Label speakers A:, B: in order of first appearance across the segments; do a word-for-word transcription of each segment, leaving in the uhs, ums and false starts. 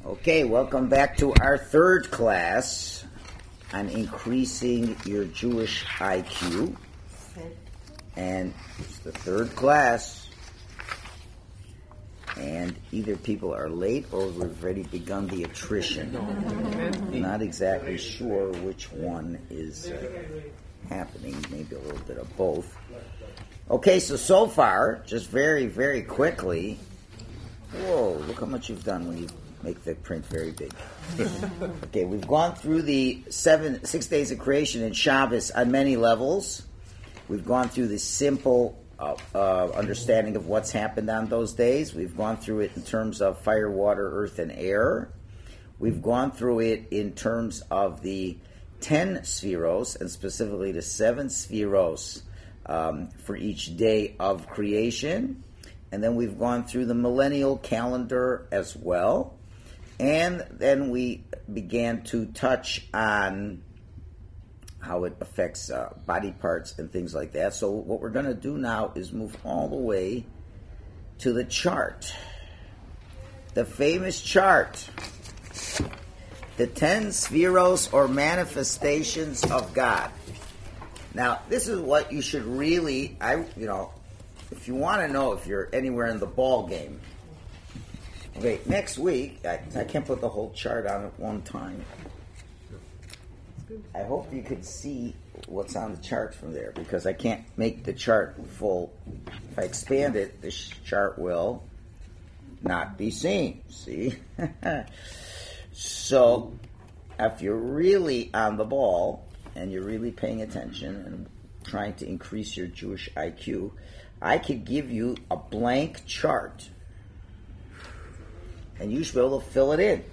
A: Okay, welcome back to our third class on increasing your Jewish I Q. And it's the third class. And either people are late or we've already begun the attrition. I'm not exactly sure which one is uh, happening, maybe a little bit of both. Okay, so so far, just very, very quickly, whoa, look how much you've done when you make the print very big. Okay, we've gone through the seven, six days of creation in Shabbos on many levels. We've gone through the simple uh, uh, understanding of what's happened on those days. We've gone through it in terms of fire, water, earth, and air. We've gone through it in terms of the ten spheros, and specifically the seven spheros um, for each day of creation. And then we've gone through the millennial calendar as well. And then we began to touch on how it affects uh, body parts and things like that. So what we're going to do now is move all the way to the chart. The famous chart. The ten spheros or manifestations of God. Now, this is what you should really, I, you know, if you want to know if you're anywhere in the ball game. Okay, next week, I, I can't put the whole chart on at one time. I hope you could see what's on the chart from there, because I can't make the chart full. If I expand it, this chart will not be seen, see? So, if you're really on the ball, and you're really paying attention and trying to increase your Jewish I Q, I could give you a blank chart, and you should be able to fill it in.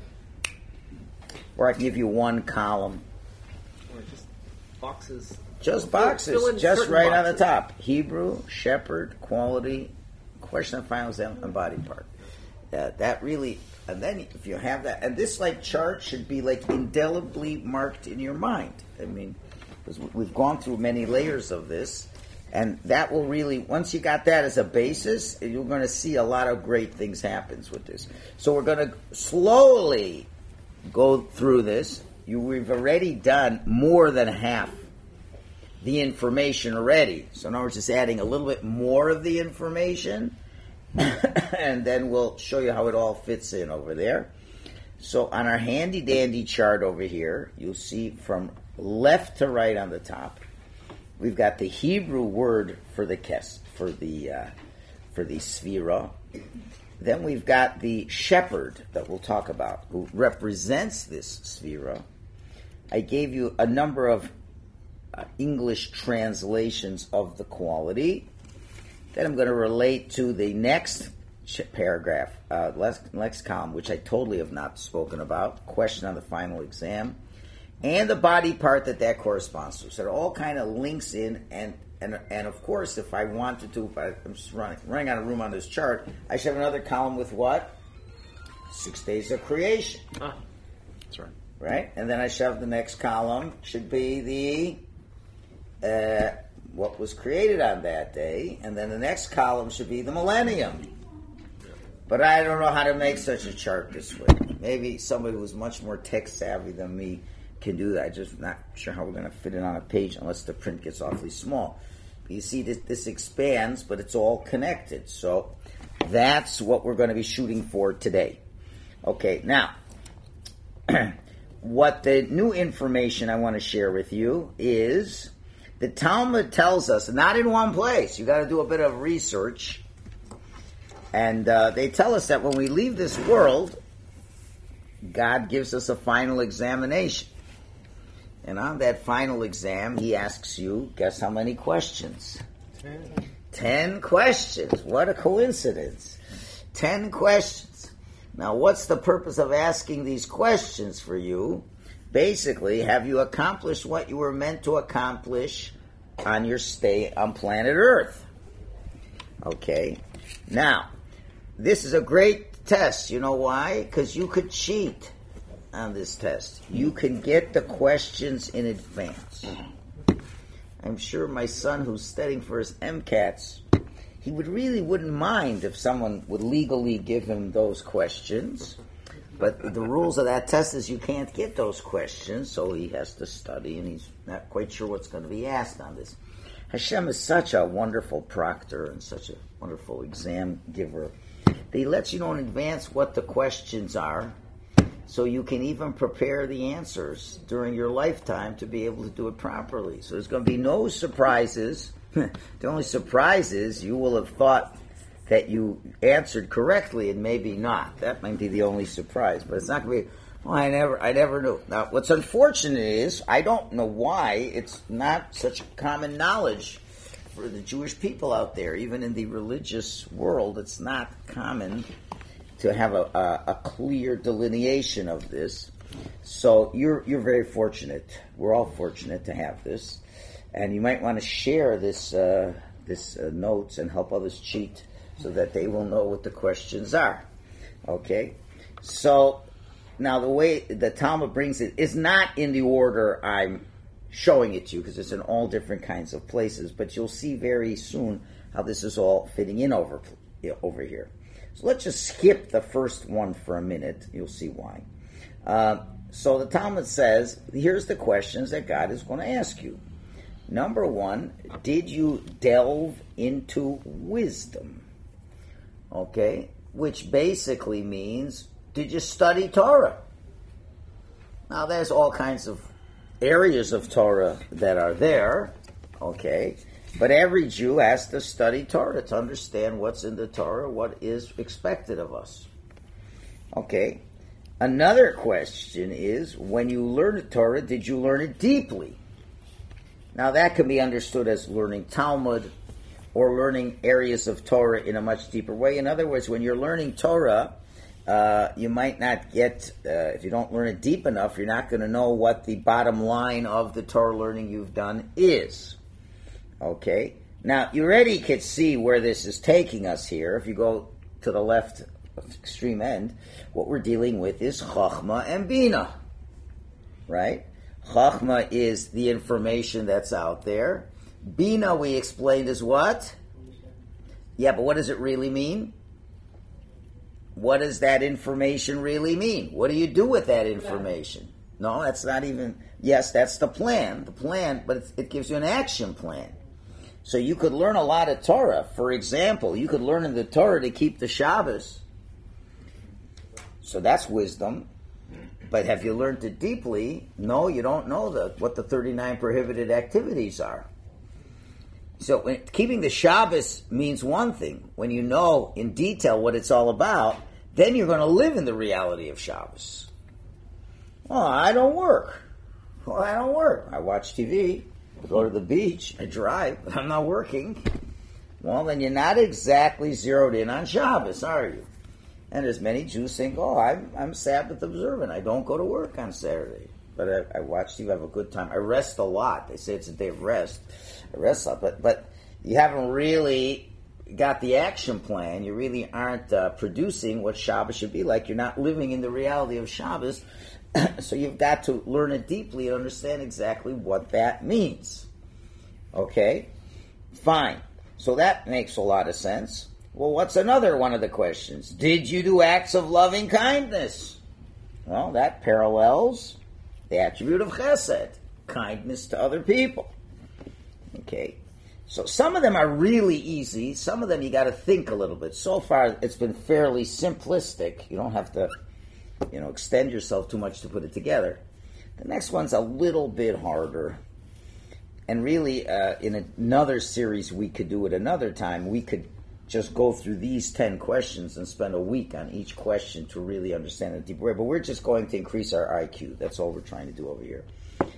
A: Or I can give you one column.
B: Or just boxes.
A: Just
B: Fill-
A: boxes.
B: fill in
A: Just
B: certain
A: right on
B: boxes.
A: the top. Hebrew, shepherd, quality, question of final exam, and body part. Uh, that really, and then if you have that, and this like chart should be like indelibly marked in your mind. I mean, because we've gone through many layers of this. And that will really, once you got that as a basis, you're going to see a lot of great things happens with this. So we're going to slowly go through this. You, we've already done more than half the information already. So now we're just adding a little bit more of the information, and then we'll show you how it all fits in over there. So on our handy-dandy chart over here, you'll see from left to right on the top, we've got the Hebrew word for the kes, for the uh, for the sphera. Then we've got the shepherd that we'll talk about, who represents this sphera. I gave you a number of uh, English translations of the quality. Then I'm going to relate to the next ch- paragraph, uh, next, next column, which I totally have not spoken about. Question on the final exam. And the body part that that corresponds to. So it all kind of links in, and, and and of course, if I wanted to, if I, I'm just running, running out of room on this chart, I should have another column with what? Six days of creation.
B: Ah, that's right.
A: Right? And then I should have the next column, should be the, uh, what was created on that day, and then the next column should be the millennium. But I don't know how to make such a chart this way. Maybe somebody who's much more tech savvy than me can do that. I'm just not sure how we're going to fit it on a page unless the print gets awfully small. But you see, this, this expands, but it's all connected. So that's what we're going to be shooting for today. Okay, now, what the new information I want to share with you is the Talmud tells us, not in one place, you got to do a bit of research, and uh, they tell us that when we leave this world, God gives us a final examination. And on that final exam, he asks you, guess how many questions? Ten. Ten questions. What a coincidence. Ten questions. Now, what's the purpose of asking these questions for you? Basically, have you accomplished what you were meant to accomplish on your stay on planet Earth? Okay. Now, this is a great test. You know why? Because you could cheat on this test. You can get the questions in advance. I'm sure my son, who's studying for his MCATs, he would really wouldn't mind if someone would legally give him those questions. But the rules of that test is you can't get those questions, so he has to study, and he's not quite sure what's going to be asked on this. Hashem is such a wonderful proctor and such a wonderful exam giver that he lets you know in advance what the questions are, so you can even prepare the answers during your lifetime to be able to do it properly. So there's going to be no surprises. The only surprise is you will have thought that you answered correctly and maybe not. That might be the only surprise, but it's not going to be, well, I never, I never knew. Now, what's unfortunate is, I don't know why it's not such common knowledge for the Jewish people out there. Even in the religious world, it's not common to have a, a, a clear delineation of this. So you're you're very fortunate. We're all fortunate to have this, and you might want to share this uh, this uh, notes and help others cheat, so that they will know what the questions are. Okay? So, now the way the Talmud brings it is not in the order I'm showing it to you, because it's in all different kinds of places, but you'll see very soon how this is all fitting in over, over here. So let's just skip the first one for a minute. You'll see why. Uh, so the Talmud says, here's the questions that God is going to ask you. Number one, did you delve into wisdom? Okay, which basically means, did you study Torah? Now, there's all kinds of areas of Torah that are there, okay, but every Jew has to study Torah to understand what's in the Torah, what is expected of us. Okay, another question is, when you learn the Torah, did you learn it deeply? Now, that can be understood as learning Talmud, or learning areas of Torah in a much deeper way. In other words, when you're learning Torah, uh, you might not get, uh, if you don't learn it deep enough, you're not going to know what the bottom line of the Torah learning you've done is. Okay? Now, you already could see where this is taking us here. If you go to the left extreme end, what we're dealing with is Chachma and Bina. Right? Chachma is the information that's out there. Bina, we explained, is what? Yeah, but what does it really mean? What does that information really mean? What do you do with that information? No, that's not even... Yes, that's the plan, the plan, but it, it gives you an action plan. So you could learn a lot of Torah. For example, you could learn in the Torah to keep the Shabbos. So that's wisdom. But have you learned it deeply? No, you don't know the, what the thirty-nine prohibited activities are. So when, keeping the Shabbos means one thing. When you know in detail what it's all about, then you're going to live in the reality of Shabbos. Well, I don't work. Well, I don't work. I watch T V, I go to the beach, I drive, but I'm not working. Well, then you're not exactly zeroed in on Shabbos, are you? And as many Jews think, oh, I'm, I'm Sabbath observant. I don't go to work on Saturday. But I, I watch T V, I have a good time. I rest a lot. They say it's a day of rest. I rest a lot. But, but you haven't really got the action plan. You really aren't uh, producing what Shabbos should be like. You're not living in the reality of Shabbos. So you've got to learn it deeply and understand exactly what that means. Okay? Fine. So that makes a lot of sense. Well, what's another one of the questions? Did you do acts of loving kindness? Well, that parallels the attribute of chesed, kindness to other people. Okay? So some of them are really easy. Some of them you got to think a little bit. So far, it's been fairly simplistic. You don't have to, you know, extend yourself too much to put it together. The next one's a little bit harder. And really, uh, in another series we could do at another time, we could just go through these ten questions and spend a week on each question to really understand it deeper. But we're just going to increase our I Q. That's all we're trying to do over here.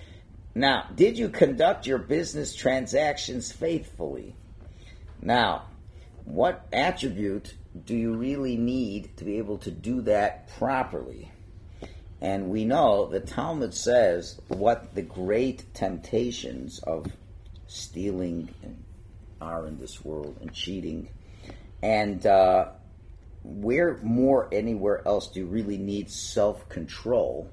A: Now, did you conduct your business transactions faithfully? Now, what attribute do you really need to be able to do that properly? And we know the Talmud says what the great temptations of stealing are in this world, and cheating. And uh, where more anywhere else do you really need self-control,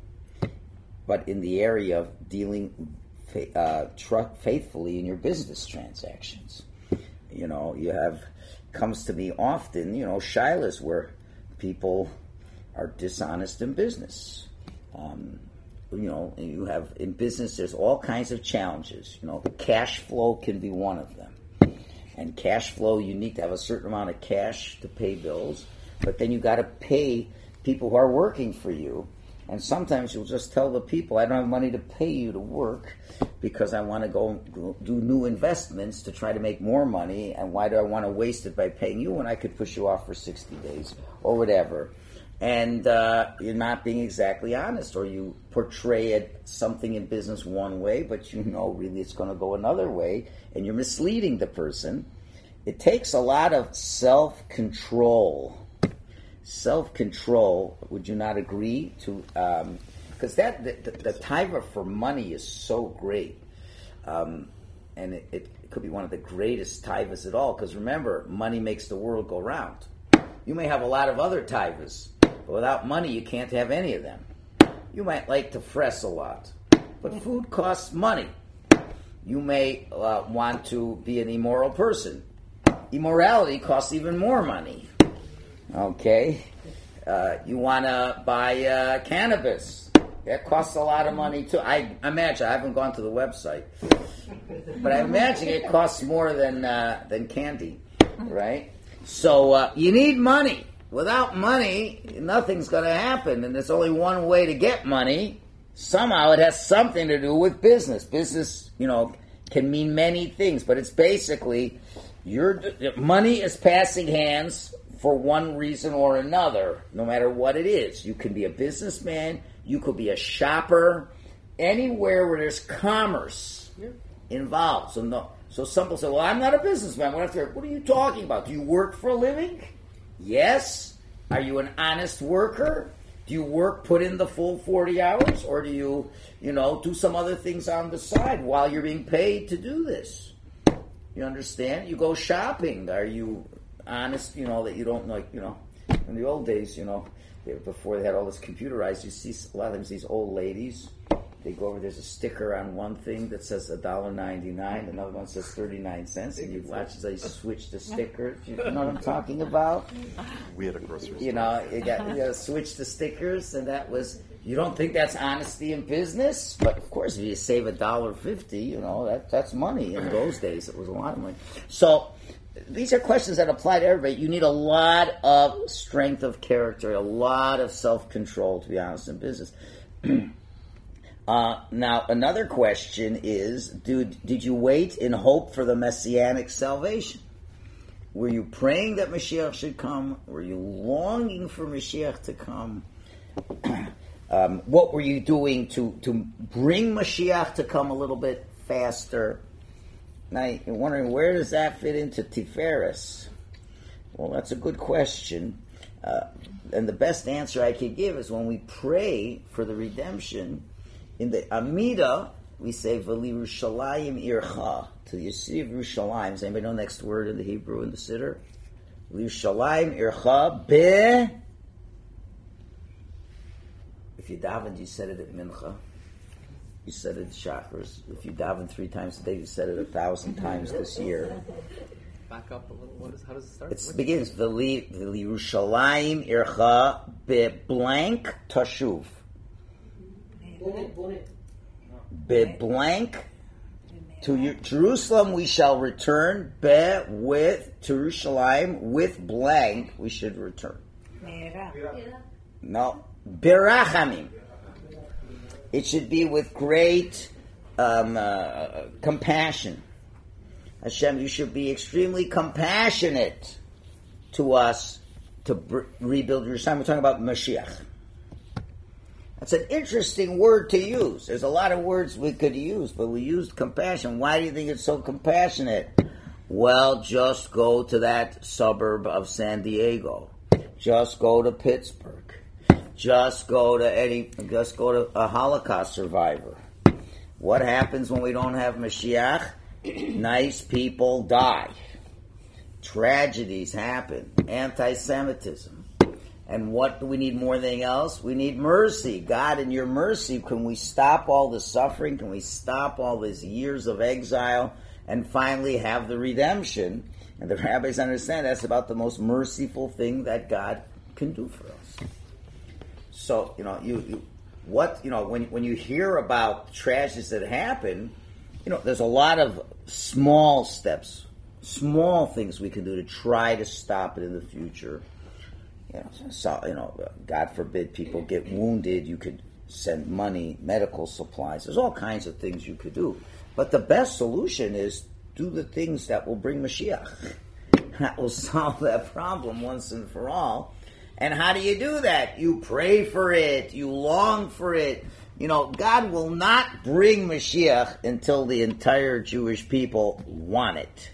A: but in the area of dealing uh, tr- faithfully in your business transactions? You know, you have, comes to me often, you know, shilas where people are dishonest in business. Um, you know, you have in business, there's all kinds of challenges. You know, cash flow can be one of them. And cash flow, you need to have a certain amount of cash to pay bills, but then you got to pay people who are working for you. And sometimes you'll just tell the people, I don't have money to pay you to work because I want to go do new investments to try to make more money, and why do I want to waste it by paying you when I could push you off for sixty days or whatever. And uh, you're not being exactly honest, or you portray it something in business one way, but you know really it's going to go another way, and you're misleading the person. It takes a lot of self-control. Self-control, would you not agree? To because um, that the, the, the taiva for money is so great, um, and it, it could be one of the greatest taivas at all. Because remember, money makes the world go round. You may have a lot of other taivas, but without money, you can't have any of them. You might like to fress a lot, but food costs money. You may uh, want to be an immoral person. Immorality costs even more money. Okay? Uh, you want to buy uh, cannabis. That costs a lot of money, too. I imagine, I haven't gone to the website, but I imagine it costs more than uh, than candy, right? So uh, you need money. Without money, nothing's going to happen, and there's only one way to get money. Somehow it has something to do with business. Business, you know, can mean many things, but it's basically your money is passing hands for one reason or another, no matter what it is. You can be a businessman, you could be a shopper, anywhere where there's commerce involved. So no, so some people say, well, I'm not a businessman. What are you talking about? Do you work for a living? Yes. Are you an honest worker? Do you work, put in the full forty hours? Or do you, you know, do some other things on the side while you're being paid to do this? You understand? You go shopping. Are you honest, you know, that you don't like, you know, in the old days, you know, they, before they had all this computerized, you see a lot of times these old ladies, they go over, there's a sticker on one thing that says one dollar ninety-nine, another one says thirty-nine cents, and you watch as they switch the stickers. You know what I'm talking about?
B: We had a grocery store.
A: You know, you got you know, switch the stickers, and that was, you don't think that's honesty in business? But of course, if you save a dollar fifty, you know, that that's money. In those days, it was a lot of money. So, these are questions that apply to everybody. You need a lot of strength of character, a lot of self-control, to be honest, in business. uh, now, another question is, did, did you wait in hope for the messianic salvation? Were you praying that Mashiach should come? Were you longing for Mashiach to come? um, what were you doing to, to bring Mashiach to come a little bit faster? Now, you're wondering, where does that fit into Tiferes? Well, that's a good question. Uh, and the best answer I could give is when we pray for the redemption, in the Amida, we say, V'li Yerushalayim ircha, to the city of Yerushalayim. Does anybody know the next word in the Hebrew in the Siddur? V'li Yerushalayim ircha be... If you davened, you said it at Mincha. You said it chakras. If you daven three times a day, you said it a thousand times this year.
B: Back up a little. What is? How does it start?
A: It begins V'li Yerushalayim ircha be blank tashuv. Be blank to Jerusalem we shall return. Be with to Yerushalayim with blank we should return. No, berachamim. It should be with great um, uh, compassion. Hashem, you should be extremely compassionate to us to br- rebuild Jerusalem. We're talking about Mashiach. That's an interesting word to use. There's a lot of words we could use, but we used compassion. Why do you think it's so compassionate? Well, just go to that suburb of San Diego. Just go to Pittsburgh. Just go to any, just go to a Holocaust survivor. What happens when we don't have Mashiach? Nice people die. Tragedies happen. Anti-Semitism. And what do we need more than anything else? We need mercy. God, in your mercy, can we stop all the suffering? Can we stop all these years of exile and finally have the redemption? And the rabbis understand that's about the most merciful thing that God can do for us. So, you know, you, you what, you know, when, when you hear about tragedies that happen, you know, there's a lot of small steps, small things we can do to try to stop it in the future. You know, so, you know, God forbid people get wounded, you could send money, medical supplies. There's all kinds of things you could do. But the best solution is do the things that will bring Mashiach. That will solve that problem once and for all. And how do you do that? You pray for it. You long for it. You know, God will not bring Mashiach until the entire Jewish people want it.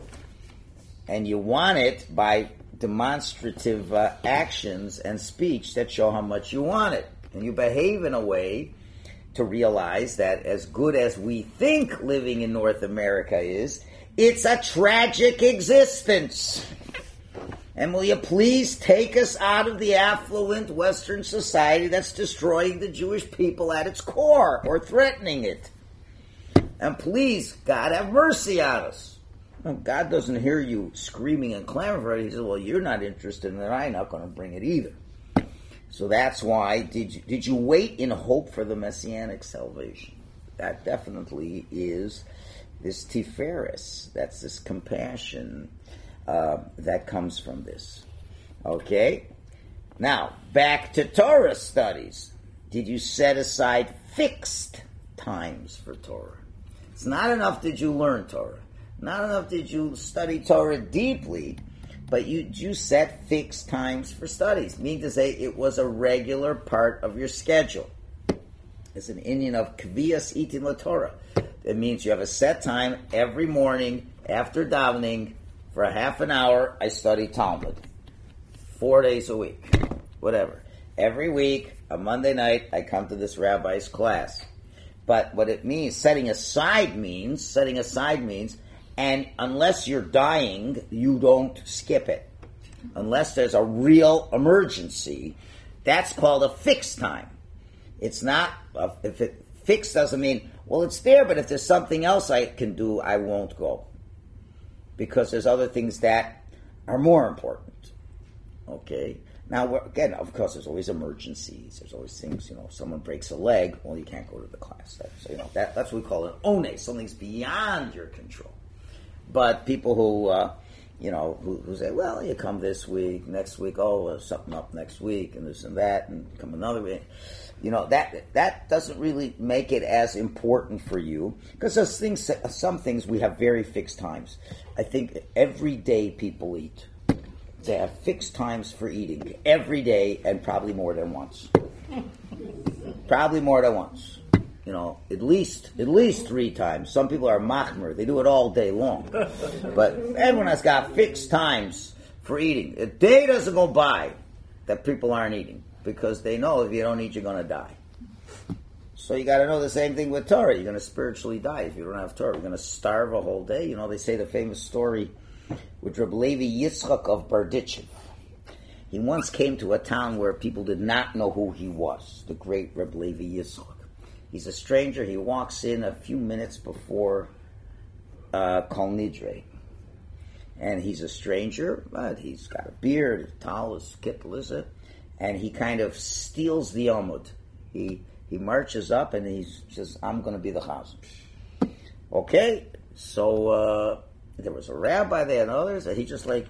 A: And you want it by demonstrative uh, actions and speech that show how much you want it. And you behave in a way to realize that as good as we think living in North America is, it's a tragic existence. And will you please take us out of the affluent Western society that's destroying the Jewish people at its core or threatening it? And please, God, have mercy on us. Well, God doesn't hear you screaming and clamoring for it. He says, well, you're not interested in it. I'm not going to bring it either. So that's why, did you, did you wait in hope for the Messianic salvation? That definitely is this tiferes. That's this compassion uh, that comes from this. Okay? Now, back to Torah studies. Did you set aside fixed times for Torah? It's not enough did you learn Torah. Not enough did you study Torah deeply, but you you set fixed times for studies. Meaning to say it was a regular part of your schedule. It's an Indian of Kvias Itin La Torah. It means you have a set time every morning after davening for a half an hour. I study Talmud, four days a week, whatever. Every week, on Monday night, I come to this rabbi's class. But what it means, setting aside means, setting aside means, and unless you're dying, you don't skip it. Unless there's a real emergency, that's called a fixed time. It's not, a, if it fixed doesn't mean, well, it's there, but if there's something else I can do, I won't go. Because there's other things that are more important. Okay? Now, again, of course, there's always emergencies. There's always things, you know, if someone breaks a leg, well, you can't go to the class. That's, you know, that, that's what we call an one. Something's beyond your control. But people who, uh, you know, who, who say, well, you come this week, next week, oh, there's something up next week, and this and that, and come another week. You know, that that doesn't really make it as important for you, because those things, some things we have very fixed times. I think every day people eat. They have fixed times for eating every day, and probably more than once. Probably more than once. You know, at least at least three times. Some people are machmer; they do it all day long. But everyone has got fixed times for eating. A day doesn't go by that people aren't eating, because they know if you don't eat, you're going to die. So you got to know the same thing with Torah. You're going to spiritually die if you don't have Torah. You're going to starve a whole day. You know, they say the famous story with Reb Levi Yitzchak of Berditchev. He once came to a town where people did not know who he was, the great Reb Levi Yitzchak. He's a stranger. He walks in a few minutes before uh, Kol Nidre. And he's a stranger, but he's got a beard, talis, kippah, and he kind of steals the Amud. He he marches up and he says, I'm going to be the chazan. Okay, so uh, there was a rabbi there and others, and he just like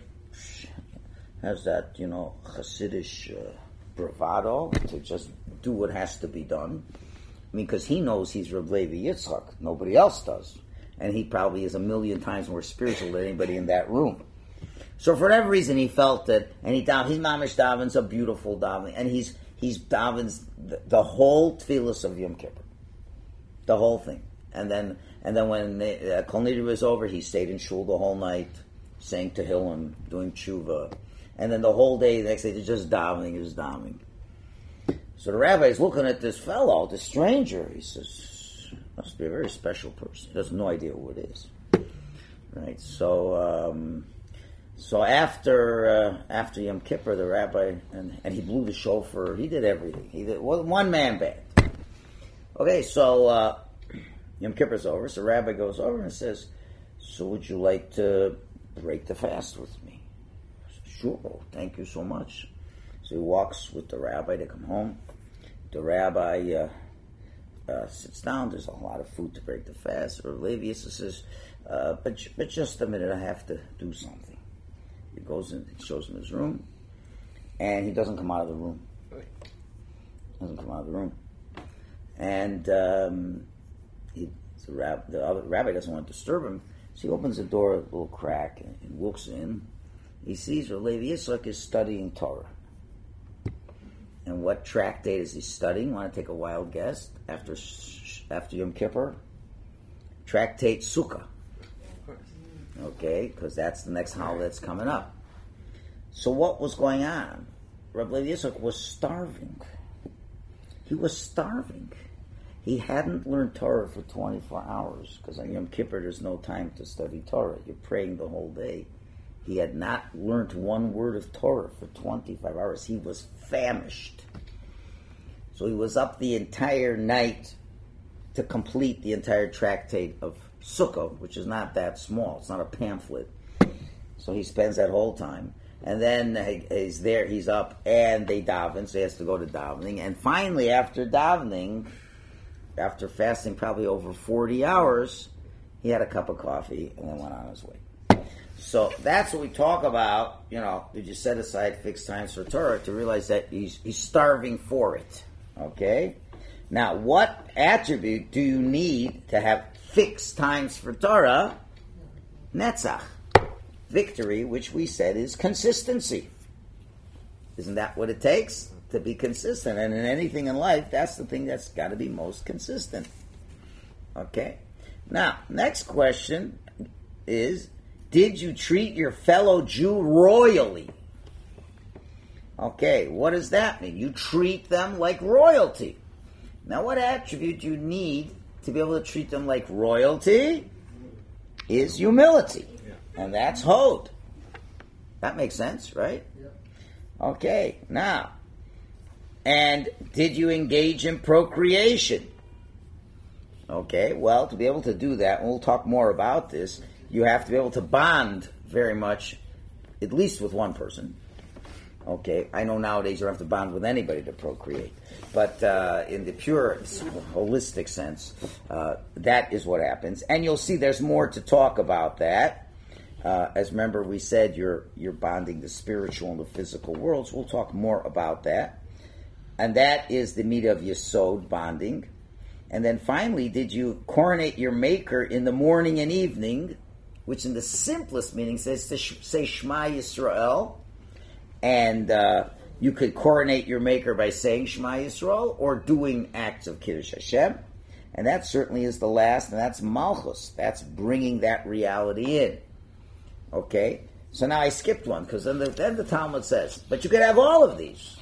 A: has that, you know, Hasidic uh, bravado to just do what has to be done. I mean, because he knows he's Reb Levi Yitzchak. Nobody else does. And he probably is a million times more spiritual than anybody in that room. So for whatever reason, he felt that, and he dav, his mamish daven's a beautiful daven, and he's he's davens the, the whole tefillas of Yom Kippur, the whole thing. And then and then when the, uh, Kol Nidre was over, he stayed in shul the whole night, saying Tehillim, doing tshuva, and then the whole day, the next day, just davening, just davening. So the rabbi is looking at this fellow, this stranger. He says, must be a very special person. He has no idea who it is. Right? So um, so after uh, after Yom Kippur, the rabbi, and, and he blew the shofar. He did everything. He did well, one man band. Okay, so uh, Yom Kippur's over. So the rabbi goes over and says, so would you like to break the fast with me? I said, sure, thank you so much. So he walks with the rabbi to come home. The rabbi uh, uh, sits down. There's a lot of food to break the fast. Or Levi says, uh, but, but just a minute, I have to do something. He goes in, he shows him his room, and he doesn't come out of the room. Doesn't come out of the room. And um, he, the, rab, the other rabbi doesn't want to disturb him, so he opens the door a little crack and, and looks in. He sees Rav Levi Yitzchak is studying Torah. And what tractate is he studying? Want to take a wild guess? After after Yom Kippur? Tractate Sukkah. Okay, because that's the next holiday that's coming up. So what was going on? Rav Levi Yitzchak was starving. He was starving. He hadn't learned Torah for twenty-four hours, because on Yom Kippur there's no time to study Torah. You're praying the whole day. He had not learned one word of Torah for twenty-five hours. He was famished. So he was up the entire night to complete the entire tractate of Sukkah, which is not that small. It's not a pamphlet. So he spends that whole time. And then he's there, he's up, and they daven, so he has to go to davening. And finally, after davening, after fasting probably over forty hours, he had a cup of coffee and then went on his way. So that's what we talk about, you know, did you set aside fixed times for Torah, to realize that he's, he's starving for it, okay? Now, what attribute do you need to have fixed times for Torah? Netzach. Victory, which we said is consistency. Isn't that what it takes? To be consistent. And in anything in life, that's the thing that's got to be most consistent. Okay? Now, next question is, did you treat your fellow Jew royally? Okay, what does that mean? You treat them like royalty. Now, what attribute you need to be able to treat them like royalty is humility. And that's Hod. That makes sense, right? Okay, now, and did you engage in procreation? Okay, well, to be able to do that, and we'll talk more about this, you have to be able to bond very much, at least with one person. Okay, I know nowadays you don't have to bond with anybody to procreate, but uh, in the pure, holistic sense, uh, that is what happens. And you'll see there's more to talk about that. Uh, as remember, we said you're you're bonding the spiritual and the physical worlds. We'll talk more about that. And that is the meat of Yesod, bonding. And then finally, did you coronate your Maker in the morning and evening, which in the simplest meaning says to sh- say Shema Yisrael. And uh, you could coronate your Maker by saying Shema Yisrael or doing acts of Kiddush Hashem. And that certainly is the last, and that's Malchus. That's bringing that reality in. Okay? So now I skipped one, because then the, then the Talmud says, but you could have all of these.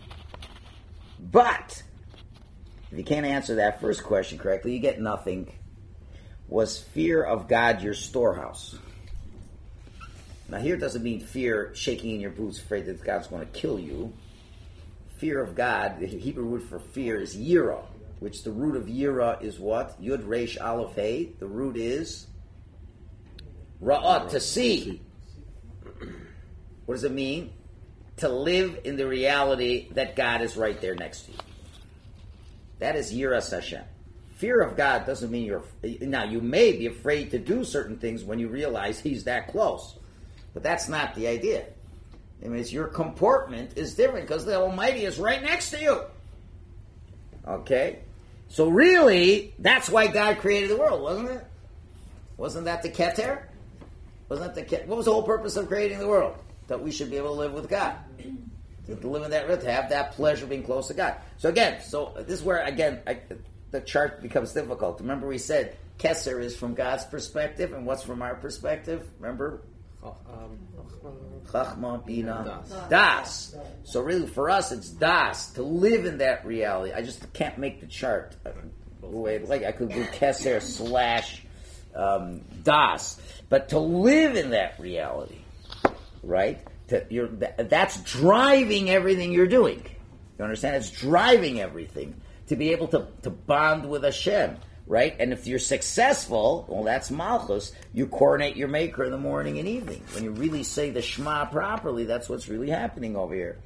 A: But, if you can't answer that first question correctly, you get nothing. Was fear of God your storehouse? Now here doesn't mean fear, shaking in your boots, afraid that God's going to kill you. Fear of God, the Hebrew word for fear is yira, which the root of yira is what? Yud Resh Aleph Hey. The root is ra'ah, to see. What does it mean? To live in the reality that God is right there next to you. That is yiras Hashem. Fear of God doesn't mean you're... Now, you may be afraid to do certain things when you realize He's that close. But that's not the idea. I mean, it's your comportment is different because the Almighty is right next to you. Okay? So really, that's why God created the world, wasn't it? Wasn't that the Keter? Wasn't that the Keter? What was the whole purpose of creating the world? That we should be able to live with God. To live in that, to have that pleasure of being close to God. So again, so this is where, again, I, the chart becomes difficult. Remember we said Keser is from God's perspective, and what's from our perspective? Remember? Chachma, Bina, Das. So really, for us, it's Das, to live in that reality. I just can't make the chart. Like I could do Keser slash um, Das. But to live in that reality, right? To, you're, that's driving everything you're doing. You understand? It's driving everything to be able to, to bond with Hashem, right? And if you're successful, well, that's Malchus. You coordinate your Maker in the morning and evening. When you really say the Shema properly, that's what's really happening over here.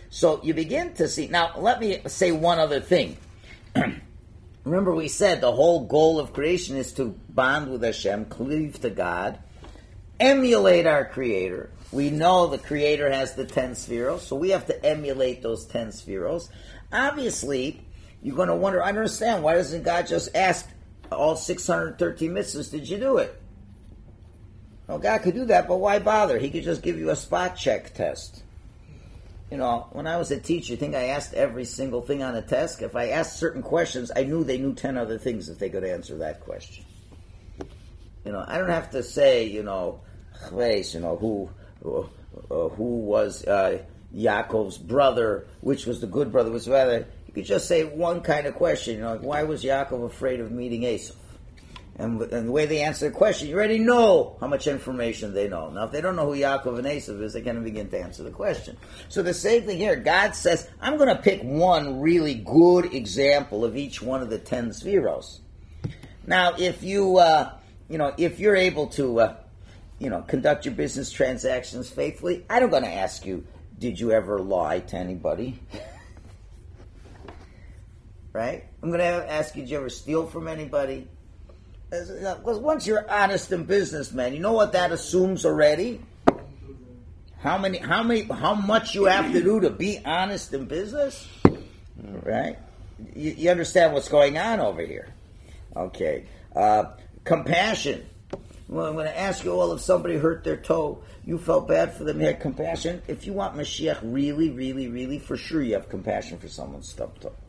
A: So you begin to see. Now, let me say one other thing. Remember, we said the whole goal of creation is to bond with Hashem, cleave to God, emulate our Creator. We know the Creator has the ten spheros, so we have to emulate those ten spheros. Obviously, you're going to wonder, I understand, why doesn't God just ask all six hundred thirteen mitzvahs, did you do it? Well, God could do that, but why bother? He could just give you a spot check test. You know, when I was a teacher, I think I asked every single thing on the test. If I asked certain questions, I knew they knew ten other things if they could answer that question. You know, I don't have to say, you know, you know, who uh, who was uh, Yaakov's brother, which was the good brother, which was the other. You could just say one kind of question, you know, like, why was Yaakov afraid of meeting Esau? And, and the way they answer the question, you already know how much information they know. Now, if they don't know who Yaakov and Esau is, they can't begin to answer the question. So the same thing here. God says, I'm going to pick one really good example of each one of the ten spheros. Now, if you, uh, you know, if you're able to, uh, you know, conduct your business transactions faithfully, I'm going to ask you, did you ever lie to anybody? Right? I'm going to ask you, did you ever steal from anybody? Because once you're honest in business, man, you know what that assumes already? How many, how many, how much you have to do to be honest in business? Right? You, you understand what's going on over here. Okay. Uh, compassion. Well, I'm going to ask you all, if somebody hurt their toe, you felt bad for them, you had compassion. If you want Mashiach really, really, really, for sure you have compassion for someone's stubbed toe.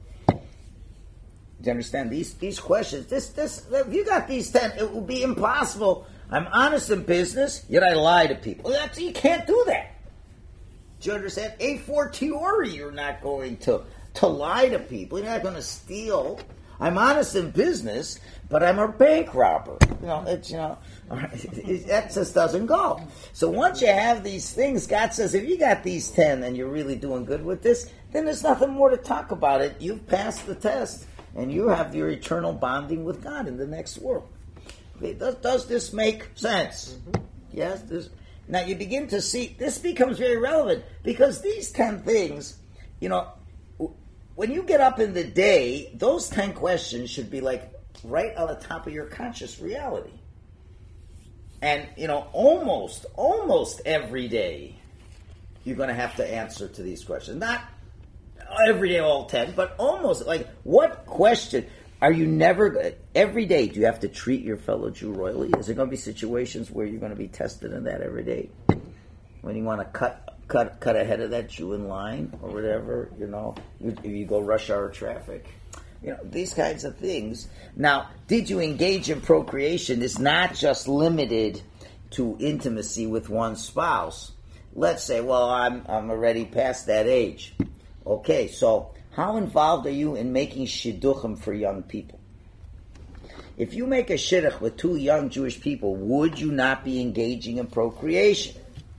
A: Do you understand these these questions? This this if you got these ten, it will be impossible. I'm honest in business, yet I lie to people. That's, you can't do that. Do you understand? A fortiori, you're not going to to lie to people. You're not going to steal. I'm honest in business, but I'm a bank robber. You know, it's you know that just doesn't go. So once you have these things, God says, if you got these ten and you're really doing good with this, then there's nothing more to talk about it. You've passed the test. And you have your eternal bonding with God in the next world. Okay, does, does this make sense? Mm-hmm. Yes? This, now you begin to see, this becomes very relevant, because these ten things, you know, when you get up in the day, those ten questions should be like right on the top of your conscious reality. And, you know, almost, almost every day, you're going to have to answer to these questions. Not every day, all ten, but almost, like, what question are you never, every day, do you have to treat your fellow Jew royally? Is there going to be situations where you're going to be tested in that every day? When you want to cut cut cut ahead of that Jew in line, or whatever, you know, you, you go rush hour traffic, you know, these kinds of things. Now, did you engage in procreation is not just limited to intimacy with one spouse. Let's say, well, I'm I'm already past that age. Okay, so how involved are you in making shidduchim for young people? If you make a shidduch with two young Jewish people, would you not be engaging in procreation?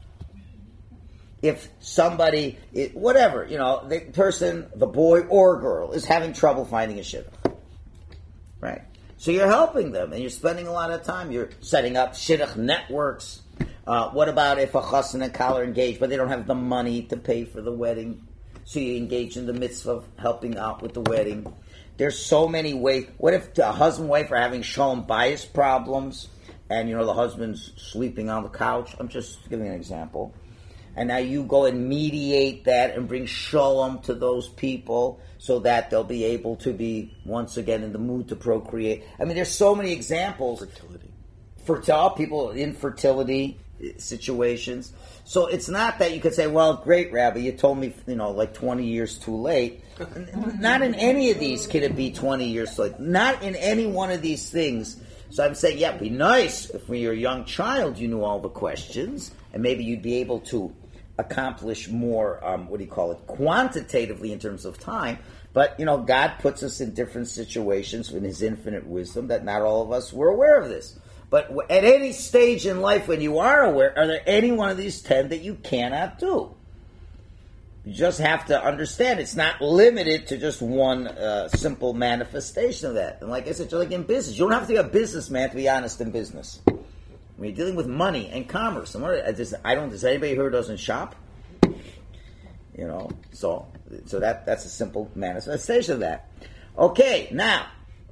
A: If somebody, whatever, you know, the person, the boy or girl, is having trouble finding a shidduch, right? So you're helping them, and you're spending a lot of time. You're setting up shidduch networks. Uh, what about if a chassan and kala are engaged, but they don't have the money to pay for the wedding? So you engage in the mitzvah of helping out with the wedding. There's so many ways. What if a husband and wife are having shalom bias problems, and, you know, the husband's sleeping on the couch? I'm just giving an example. And now you go and mediate that and bring shalom to those people so that they'll be able to be, once again, in the mood to procreate. I mean, there's so many examples.
B: Fertility.
A: Fertile people, infertility situations. So it's not that you could say, well, great, Rabbi, you told me, you know, like twenty years too late. Not in any of these can it be twenty years too late. Not in any one of these things. So I'm saying, yeah, it'd be nice if when you're a young child you knew all the questions, and maybe you'd be able to accomplish more, um, what do you call it, quantitatively in terms of time. But, you know, God puts us in different situations in His infinite wisdom that not all of us were aware of this. But at any stage in life when you are aware, are there any one of these ten that you cannot do? You just have to understand it's not limited to just one uh, simple manifestation of that. And like I said, just like in business, you don't have to be a businessman to be honest in business. When you're dealing with money and commerce, and what, I, just, I don't. Does anybody here who doesn't shop? You know, so so that that's a simple manifestation of that. Okay, now,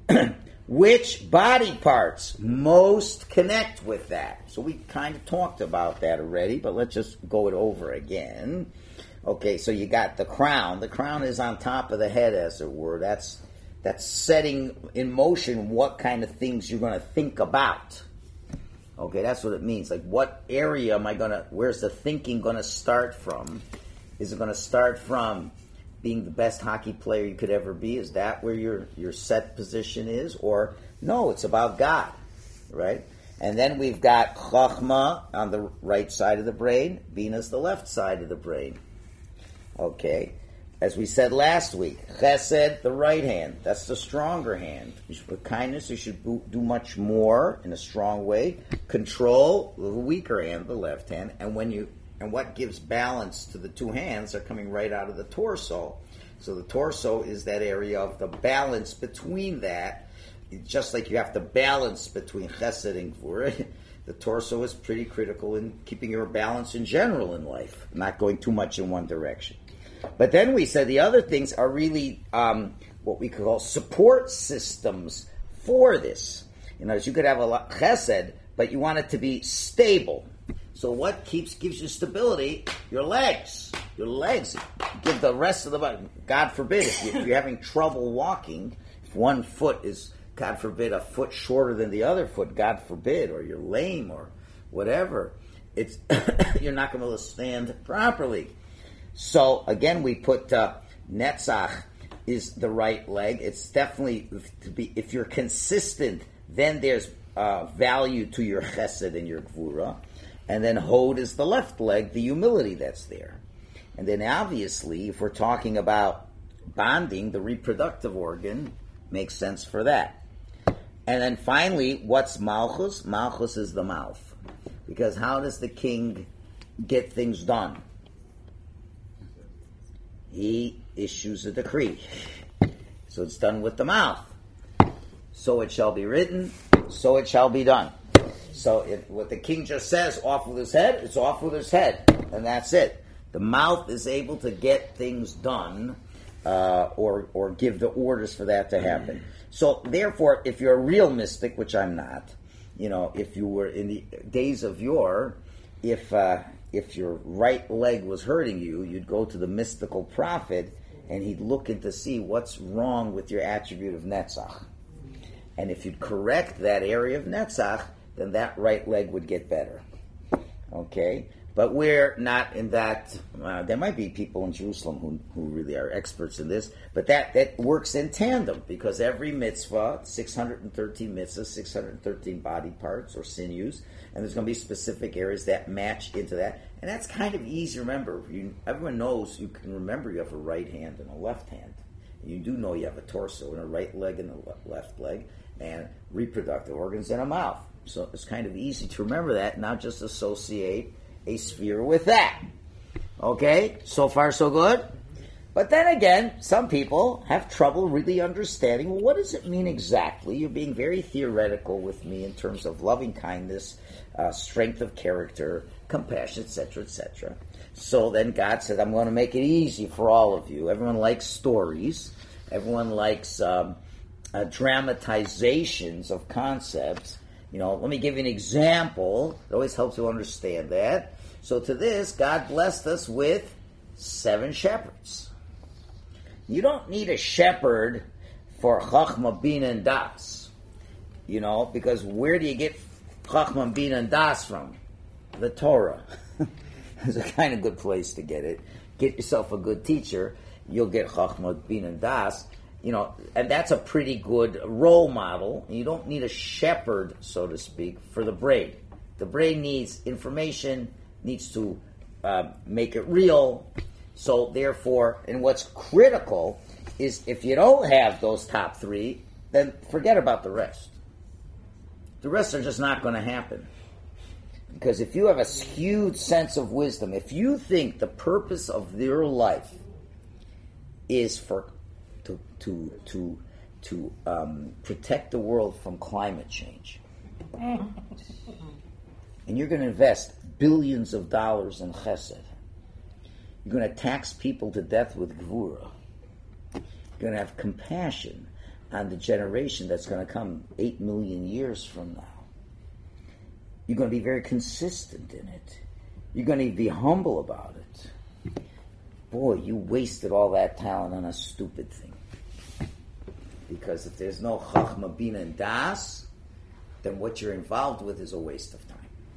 A: which body parts most connect with that? So we kind of talked about that already, but let's just go it over again. Okay, so you got the crown. The crown is on top of the head, as it were. That's that's setting in motion what kind of things you're going to think about. Okay, that's what it means. Like, what area am I going to, where's the thinking going to start from? Is it going to start from being the best hockey player you could ever be? Is that where your, your set position is? Or, no, it's about God, right? And then we've got Chachma on the right side of the brain, Bina's the left side of the brain. Okay. As we said last week, Chesed, the right hand, that's the stronger hand. With kindness, you should do much more in a strong way. Control, the weaker hand, the left hand. And when you and what gives balance to the two hands are coming right out of the torso. So the torso is that area of the balance between that. Just like you have to balance between Chesed and Gvura, the torso is pretty critical in keeping your balance in general in life, not going too much in one direction. But then we said the other things are really um, what we could call support systems for this. You know, you could have a lot chesed, but you want it to be stable. So what keeps gives you stability? Your legs. Your legs give the rest of the body. God forbid, if, you, if you're having trouble walking, if one foot is, God forbid, a foot shorter than the other foot, God forbid, or you're lame or whatever, it's you're not going to be able to stand properly. So, again, we put uh, Netzach is the right leg. It's definitely, to be, if you're consistent, then there's uh, value to your chesed and your gvura. And then Hod is the left leg, the humility that's there. And then, obviously, if we're talking about bonding, the reproductive organ makes sense for that. And then, finally, what's Malchus? Malchus is the mouth. Because how does the king get things done? He issues a decree. So it's done with the mouth. So it shall be written, so it shall be done. So if what the king just says, off with his head, it's off with his head. And that's it. The mouth is able to get things done uh, or or give the orders for that to happen. So therefore, if you're a real mystic, which I'm not, you know, if you were in the days of yore, if... Uh, If your right leg was hurting you, you'd go to the mystical prophet and he'd look in to see what's wrong with your attribute of Netzach. And if you'd correct that area of Netzach, then that right leg would get better. Okay? But we're not in that. Uh, there might be people in Jerusalem who, who really are experts in this, but that, that works in tandem because every mitzvah, six hundred thirteen mitzvahs, six hundred thirteen body parts or sinews, and there's going to be specific areas that match into that. And that's kind of easy to remember. You, everyone knows you can remember you have a right hand and a left hand. And you do know you have a torso and a right leg and a left leg and reproductive organs and a mouth. So it's kind of easy to remember that, not just associate a sphere with that. Okay? So far, so good? But then again, some people have trouble really understanding, well, what does it mean exactly? You're being very theoretical with me in terms of loving kindness, uh, strength of character, compassion, et cetera, et cetera. So then God said, I'm going to make it easy for all of you. Everyone likes stories. Everyone likes um, uh, dramatizations of concepts. You know, let me give you an example. It always helps to understand that. So to this, God blessed us with seven shepherds. You don't need a shepherd for Chachma, Bina, and Das. You know, because where do you get Chachma, Bina, and Das from? The Torah. It's a kind of good place to get it. Get yourself a good teacher. You'll get Chachma, Bina, and Das. You know, and that's a pretty good role model. You don't need a shepherd, so to speak, for the brain. The brain needs information, needs to uh, make it real. So therefore, and what's critical is if you don't have those top three, then forget about the rest. The rest are just not going to happen. Because if you have a skewed sense of wisdom, if you think the purpose of your life is for to to to to um, protect the world from climate change, and you're going to invest billions of dollars in chesed, You're going to tax people to death with gvura. You're going to have compassion on the generation that's going to come eight million years from now. You're going to be very consistent in it. You're going to be humble about it. Boy, you wasted all that talent on a stupid thing. Because if there's no chachma, bina, and das, then what you're involved with is a waste of time.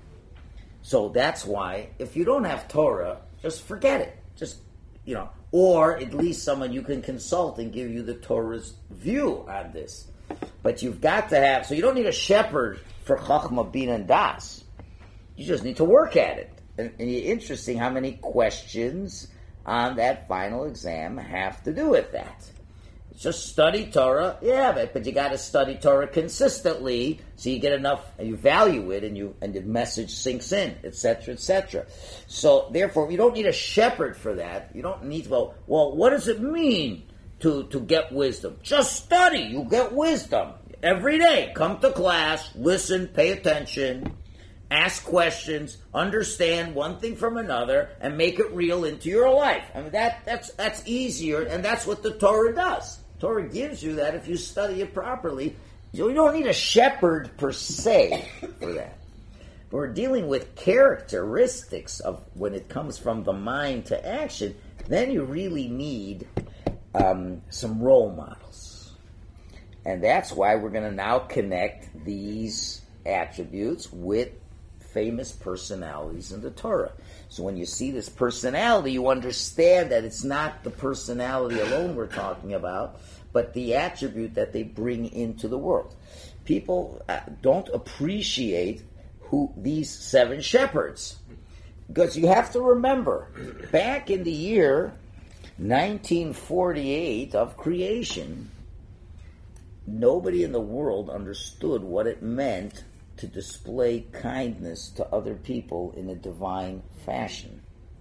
A: So that's why, if you don't have Torah, just forget it. Just, you know, or at least someone you can consult and give you the Torah's view on this. But you've got to have, so you don't need a shepherd for chachma, bina, and das. You just need to work at it. And, and it's interesting how many questions on that final exam have to do with that. Just study Torah, yeah, but, but you got to study Torah consistently so you get enough, and you value it, and you and the message sinks in, et cetera, et cetera. So therefore, you don't need a shepherd for that. You don't need to go, well, what does it mean to, to get wisdom? Just study, you get wisdom. Every day, come to class, listen, pay attention, ask questions, understand one thing from another, and make it real into your life. I mean, that that's that's easier, and that's what the Torah does. Torah gives you that if you study it properly. You don't need a shepherd per se for that. But we're dealing with characteristics of when it comes from the mind to action, then you really need um, some role models. And that's why we're going to now connect these attributes with famous personalities in the Torah. So when you see this personality, you understand that it's not the personality alone we're talking about, but the attribute that they bring into the world. People uh, don't appreciate who these seven shepherds, because you have to remember, back in the year nineteen forty-eight of creation, nobody in the world understood what it meant to display kindness to other people in a divine fashion.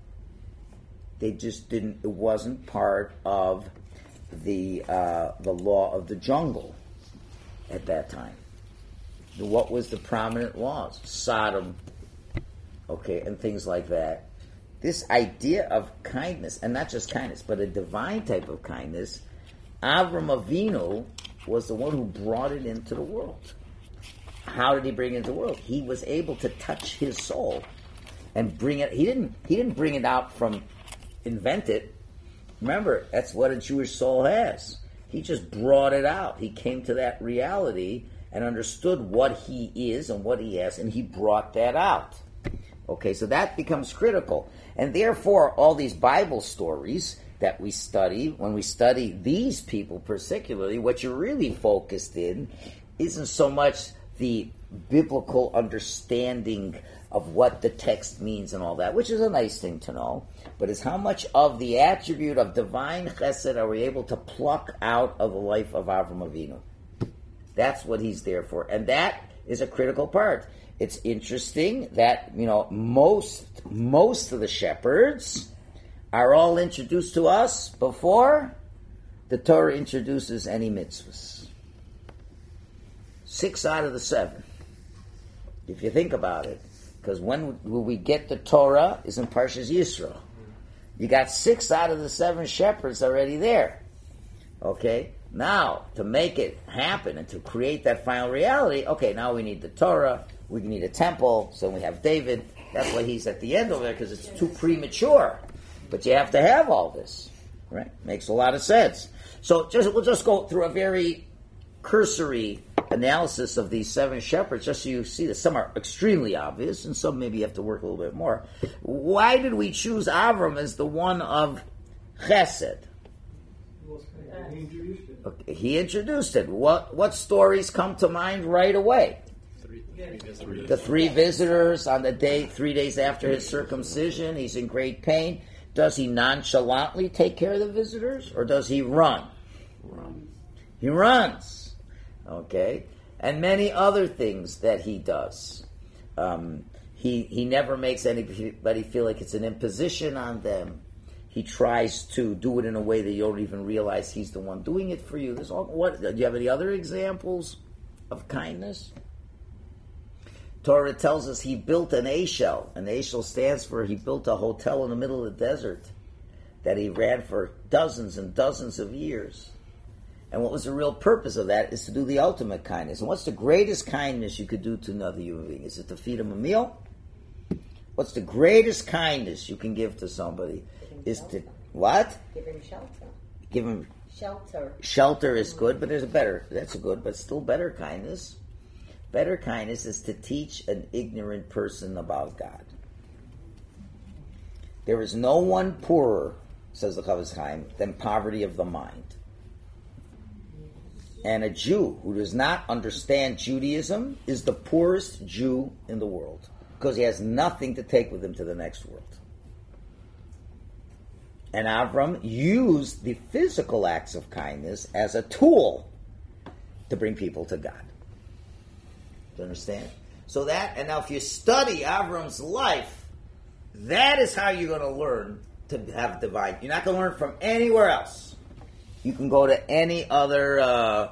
A: They just didn't, it wasn't part of the uh, the law of the jungle at that time. What was the prominent laws? Sodom, okay, and things like that. This idea of kindness, and not just kindness, but a divine type of kindness, Avram Avinu was the one who brought it into the world. How did he bring it into the world? He was able to touch his soul and bring it. He didn't. He didn't bring it out from invent it. Remember, that's what a Jewish soul has. He just brought it out. He came to that reality and understood what he is and what he has, and he brought that out. Okay, so that becomes critical. And therefore, all these Bible stories that we study, when we study these people particularly, what you're really focused in isn't so much the biblical understanding of what the text means and all that, which is a nice thing to know, but it's how much of the attribute of divine chesed are we able to pluck out of the life of Avram Avinu. That's what he's there for, and that is a critical part. It's interesting that, you know, most most of the shepherds are all introduced to us before the Torah introduces any mitzvahs. Six out of the seven, if you think about it. Because when will we get the Torah is in Parshas Yisro. You got six out of the seven shepherds already there. Okay? Now, to make it happen and to create that final reality, okay, now we need the Torah, we need a temple, so we have David. That's why he's at the end over there, because it's too premature. But you have to have all this. Right? Makes a lot of sense. So just we'll just go through a very cursory analysis of these seven shepherds, just so you see that some are extremely obvious, and some maybe you have to work a little bit more. Why did we choose Avram as the one of Chesed? Okay, he introduced it. What what stories come to mind right away?
B: Three, three visitors.
A: The three visitors on the day, three days after his circumcision. He's in great pain. Does he nonchalantly take care of the visitors, or does he run?
B: Run.
A: He runs. Okay, and many other things that he does. Um, he he never makes anybody feel like it's an imposition on them. He tries to do it in a way that you don't even realize he's the one doing it for you. There's all, what, do you have any other examples of kindness? Torah tells us he built an Eshel. An Eshel stands for he built a hotel in the middle of the desert. that he ran for dozens and dozens of years. And what was the real purpose of that is to do the ultimate kindness. And what's the greatest kindness you could do to another human being? Is it to feed him a meal? What's the greatest kindness you can give to somebody? Is
C: shelter.
A: to, what?
C: Give him shelter.
A: Give him,
C: Shelter.
A: shelter is good, but there's a better, that's a good, but still better kindness. Better kindness is to teach an ignorant person about God. There is no one poorer, says the Chavetz Chaim, than poverty of the mind. And a Jew who does not understand Judaism is the poorest Jew in the world, because he has nothing to take with him to the next world. And Avram used the physical acts of kindness as a tool to bring people to God. Do you understand? So that, and now if you study Avram's life, that is how you're going to learn to have divine. You're not going to learn from anywhere else. You can go to any other uh,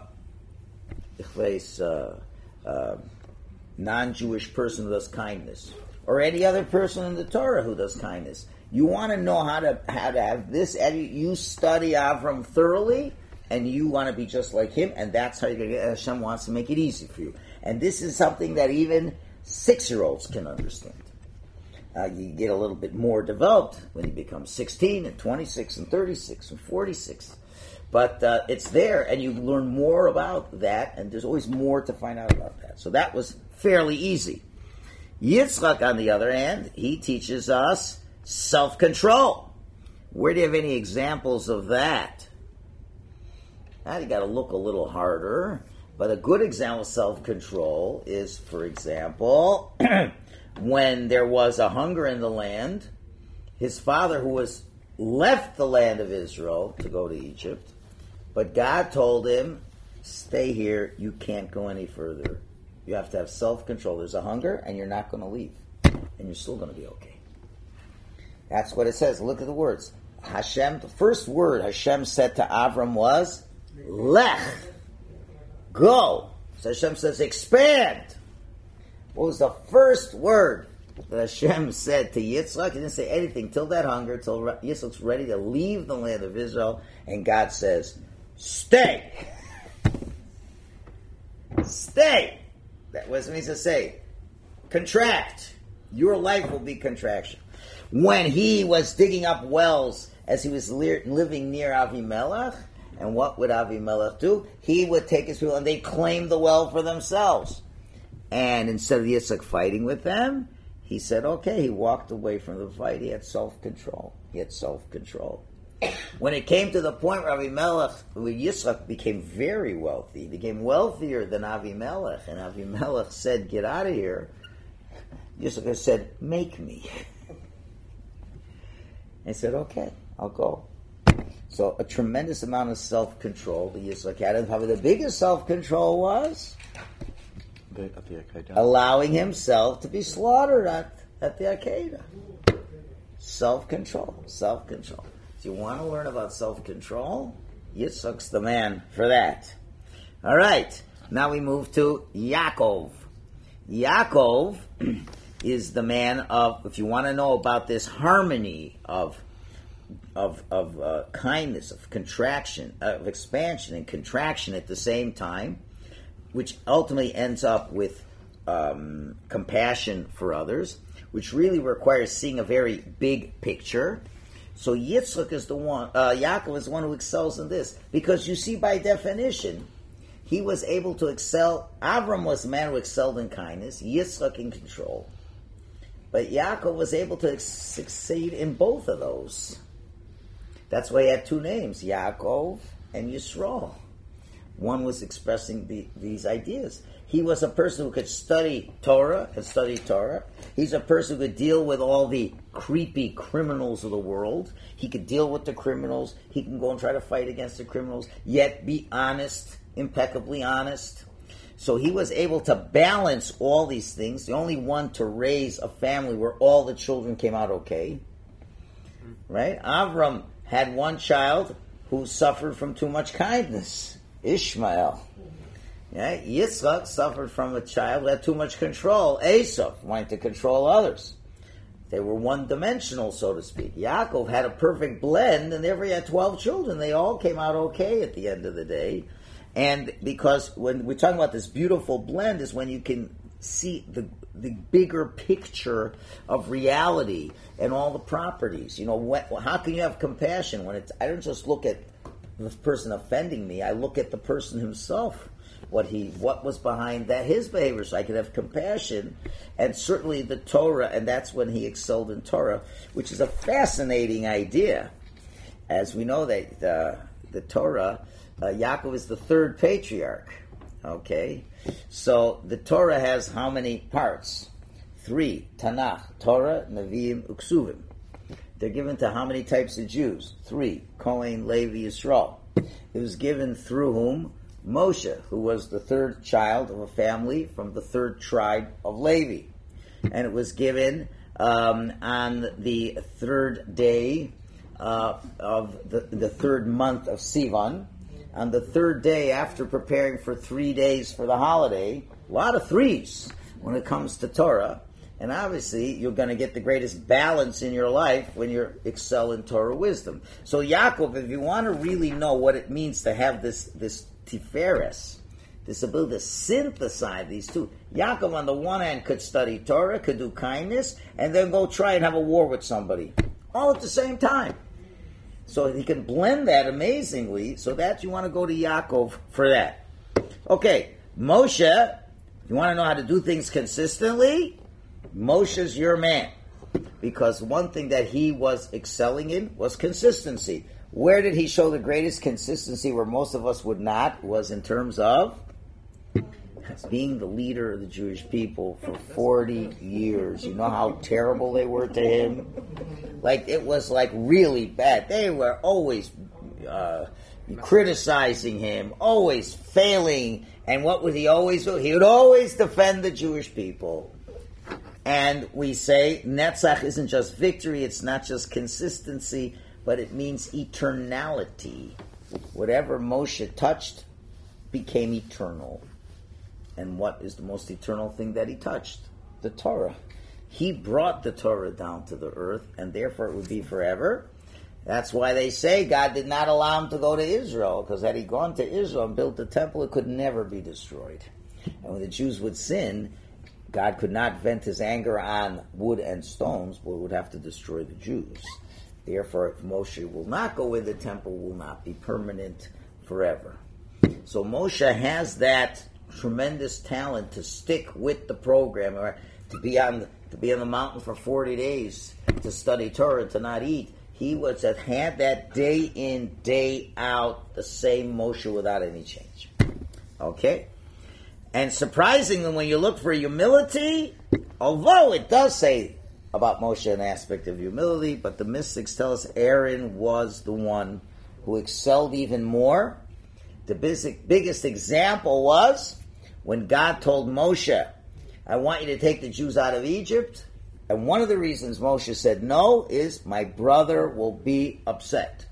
A: uh, uh, non-Jewish person who does kindness, or any other person in the Torah who does kindness. You want to know how to how to have this. You study Avram thoroughly, and you want to be just like him, and that's how you're going to get. Hashem wants to make it easy for you, and this is something that even six-year-olds can understand. Uh, you get a little bit more developed when you become sixteen and twenty-six and thirty-six and forty-six. But uh, it's there, and you learn more about that, and there's always more to find out about that. So that was fairly easy. Yitzchak, on the other hand, he teaches us self-control. Where do you have any examples of that? Now you got to look a little harder. But a good example of self-control is, for example, when there was a hunger in the land, his father, who was left the land of Israel to go to Egypt, but God told him, stay here, you can't go any further. You have to have self-control. There's a hunger, and you're not going to leave. And you're still going to be okay. That's what it says. Look at the words. Hashem, the first word Hashem said to Avram was, Lech. Go. So Hashem says, expand. What was the first word that Hashem said to Yitzchak? He didn't say anything till that hunger, till Yitzchak's ready to leave the land of Israel, and God says, stay. Stay. That was what he says, say. Contract. Your life will be contraction. When he was digging up wells as he was li- living near Avimelech, and what would Avimelech do? He would take his people and they claim the well for themselves. And instead of Yitzchak fighting with them, he said, okay, he walked away from the fight. He had self-control. He had self-control. When it came to the point where Avimelech, where Yitzchak became very wealthy, he became wealthier than Avimelech, and Avimelech said, get out of here, Yitzchak said, make me. And he said, okay, I'll go. So a tremendous amount of self-control that Yitzchak had, and probably the biggest self-control was allowing himself to be slaughtered at, at the Akedah. Self-control, self-control. If you want to learn about self-control, Yitzchak's the man for that. All right, now we move to Yaakov. Yaakov is the man of, if you want to know about this harmony of of of uh, kindness, of contraction, of expansion and contraction at the same time, which ultimately ends up with um, compassion for others, which really requires seeing a very big picture. So Yitzchak is the one, uh, Yaakov is the one who excels in this, because you see, by definition, he was able to excel. Avram was the man who excelled in kindness, Yitzchak in control, but Yaakov was able to ex- succeed in both of those. That's why he had two names, Yaakov and Yisrael. One was expressing the, these ideas. He was a person who could study Torah and study Torah. He's a person who could deal with all the creepy criminals of the world. He could deal with the criminals. He can go and try to fight against the criminals, yet be honest, impeccably honest. So he was able to balance all these things. The only one to raise a family where all the children came out okay. Right? Avram had one child who suffered from too much kindness, Ishmael. Yeah, Yitzchak suffered from a child who had too much control, Esau, wanting to control others. They were one-dimensional, so to speak. Yaakov had a perfect blend, and therefore he had twelve children. They all came out okay at the end of the day. And because when we're talking about this beautiful blend is when you can see the the bigger picture of reality and all the properties. You know, what, how can you have compassion when it's, I don't just look at the person offending me, I look at the person himself, what he, what was behind that, his behavior, so I can have compassion. And certainly the Torah, and that's when he excelled in Torah, which is a fascinating idea. As we know that uh, the Torah, uh, Yaakov is the third patriarch. Okay, so the Torah has how many parts? Three. Tanakh, Torah, Nevi'im, Uksuvim. They're given to how many types of Jews? Three. Kohen, Levi, Yisrael. It was given through whom? Moshe, who was the third child of a family from the third tribe of Levi. And it was given um, on the third day uh, of the, the third month of Sivan. On the third day, after preparing for three days for the holiday, a lot of threes when it comes to Torah. And obviously, you're going to get the greatest balance in your life when you excel in Torah wisdom. So Yaakov, if you want to really know what it means to have this, this tiferes, this ability to synthesize these two, Yaakov on the one hand could study Torah, could do kindness, and then go try and have a war with somebody. All at the same time. So he can blend that amazingly, so that you want to go to Yaakov for that. Okay, Moshe, you want to know how to do things consistently? Moshe's your man. Because one thing that he was excelling in was consistency. Where did he show the greatest consistency where most of us would not? Was in terms of being the leader of the Jewish people for forty years. You know how terrible they were to him? Like, it was like really bad. They were always uh, criticizing him, always failing. And what would he always do? He would always defend the Jewish people. And we say, Netzach isn't just victory, it's not just consistency, but it means eternality. Whatever Moshe touched became eternal. And what is the most eternal thing that he touched? The Torah. He brought the Torah down to the earth, and therefore it would be forever. That's why they say God did not allow him to go to Israel, because had he gone to Israel and built the temple, it could never be destroyed. And when the Jews would sin, God could not vent his anger on wood and stones, but would have to destroy the Jews. Therefore, if Moshe will not go in, the temple will not be permanent forever. So Moshe has that tremendous talent to stick with the program, or to be on to be on the mountain for forty days, to study Torah, to not eat. He was that had that day in, day out, the same Moshe without any change. Okay? And surprisingly, when you look for humility, although it does say about Moshe an aspect of humility, but the mystics tell us Aaron was the one who excelled even more. The biggest example was when God told Moshe, I want you to take the Jews out of Egypt. And one of the reasons Moshe said no is, my brother will be upset.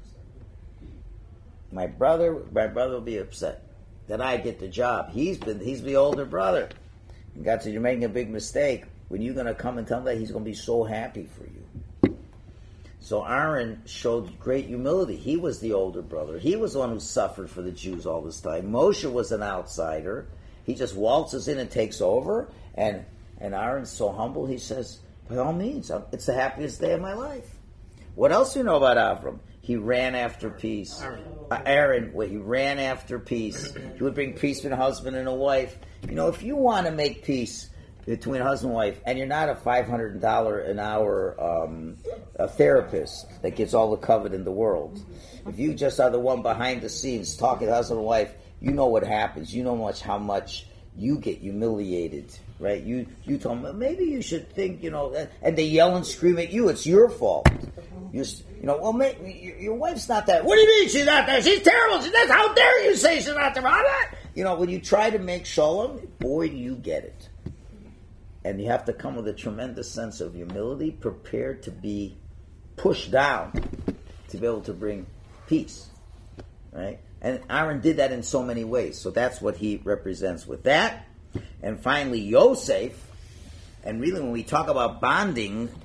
A: My brother, my brother will be upset that I get the job. He's been, he's the older brother. And God said, you're making a big mistake. When you're going to come and tell him that, he's going to be so happy for you. So Aaron showed great humility. He was the older brother. He was the one who suffered for the Jews all this time. Moshe was an outsider. He just waltzes in and takes over. And, and Aaron's so humble, he says, by all means, it's the happiest day of my life. What else do you know about Avram? He ran after peace. Aaron, uh, Aaron well, he ran after peace. He would bring peace between a husband and a wife. You know, if you want to make peace between husband and wife, and you're not a five hundred dollars an hour um, a therapist that gets all the covet in the world, if you just are the one behind the scenes talking to husband and wife, you know what happens. You know much how much you get humiliated, right? You you tell them, maybe you should think, you know, and they yell and scream at you. It's your fault. You, you know, well, maybe, your wife's not that. What do you mean she's not that? She's terrible. She's that. How dare you say she's not that? You know, when you try to make shalom, boy, do you get it. And you have to come with a tremendous sense of humility, prepared to be pushed down to be able to bring peace, right? And Aaron did that in so many ways. So that's what he represents with that. And finally, Yosef. And really, when we talk about bonding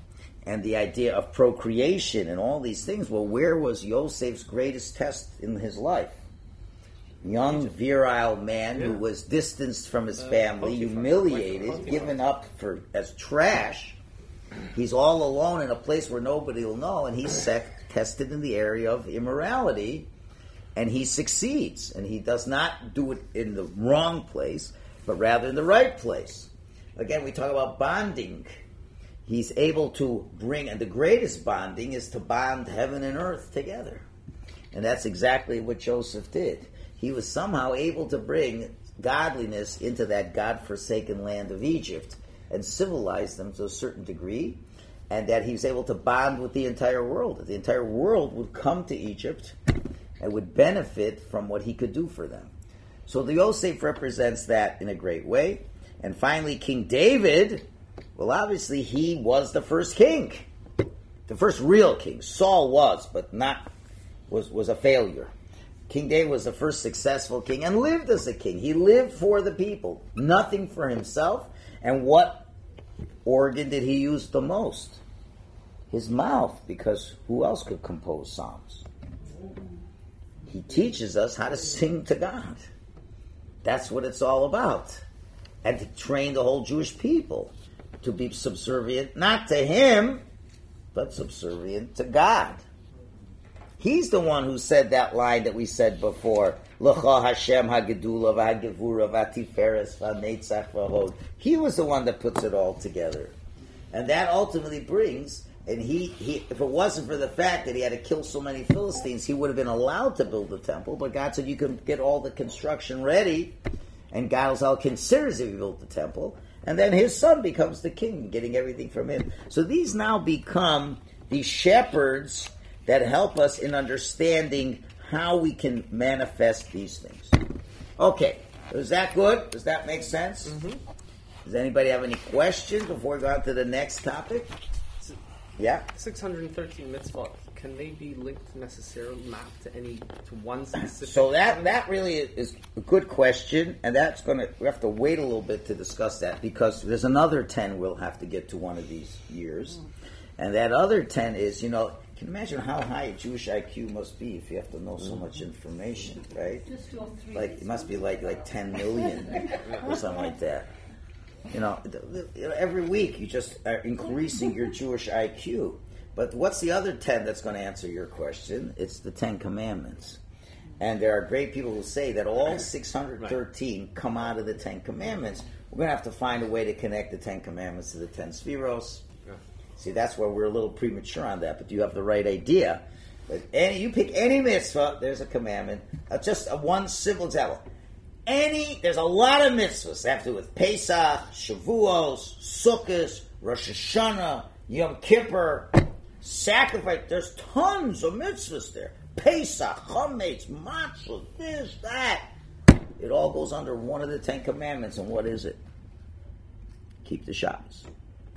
A: and the idea of procreation and all these things. Well, where was Yosef's greatest test in his life? Young, virile man
B: Yeah.
A: who was distanced from his
B: Uh,
A: family,
B: Potiphar.
A: humiliated,
B: Potiphar.
A: given up for as trash. He's all alone in a place where nobody will know, and he's sec- tested in the area of immorality, and he succeeds. And he does not do it in the wrong place, but rather in the right place. Again, we talk about bonding. He's able to bring, and the greatest bonding is to bond heaven and earth together. And that's exactly what Joseph did. He was somehow able to bring godliness into that God-forsaken land of Egypt and civilize them to a certain degree, and that he was able to bond with the entire world. That the entire world would come to Egypt and would benefit from what he could do for them. So the Yosef represents that in a great way. And finally, King David, well, obviously he was the first king, the first real king. Saul was, but not was was a failure. King David was the first successful king and lived as a king. He lived for the people, nothing for himself. And what organ did he use the most? His mouth, because who else could compose psalms? He teaches us how to sing to God. That's what it's all about. And to train the whole Jewish people to be subservient, not to him, but subservient to God. He's the one who said that line that we said before. L'cha Hashem hagedula v'hagevura v'atiferes v'netzach v'hod. He was the one that puts it all together. And that ultimately brings, and he, he, if it wasn't for the fact that he had to kill so many Philistines, he would have been allowed to build the temple, but God said you can get all the construction ready, and God considers if he built the temple, and then his son becomes the king, getting everything from him. So these now become these shepherds that help us in understanding how we can manifest these things. Okay, is that good? Does that make sense?
B: Mm-hmm.
A: Does anybody have any questions before we go on to the next topic? Yeah?
B: six hundred thirteen mitzvot, can they be linked necessarily, mapped to any, to one specific...
A: So that, that really is a good question, and that's going to, we have to wait a little bit to discuss that, because there's another ten we'll have to get to one of these years. And that other ten is, you know, can you imagine how high a Jewish I Q must be if you have to know so much information, right?
C: Just do all three.
A: Like, it must be like like ten million or something like that. You know, th- th- every week you just are increasing your Jewish I Q. But what's the other ten that's going to answer your question? It's the Ten Commandments. And there are great people who say that all six hundred thirteen come out of the Ten Commandments. We're going to have to find a way to connect the Ten Commandments to the Ten Spheros. See, that's where we're a little premature on that, but you have the right idea. But any, you pick any mitzvah, there's a commandment. Uh, just a one simple example. Any, there's a lot of mitzvahs that have to do with Pesach, Shavuos, Sukkot, Rosh Hashanah, Yom Kippur, sacrifice. There's tons of mitzvahs there. Pesach, Chametz, Matzah, this, that. It all goes under one of the Ten Commandments, and what is it? Keep the Shabbos.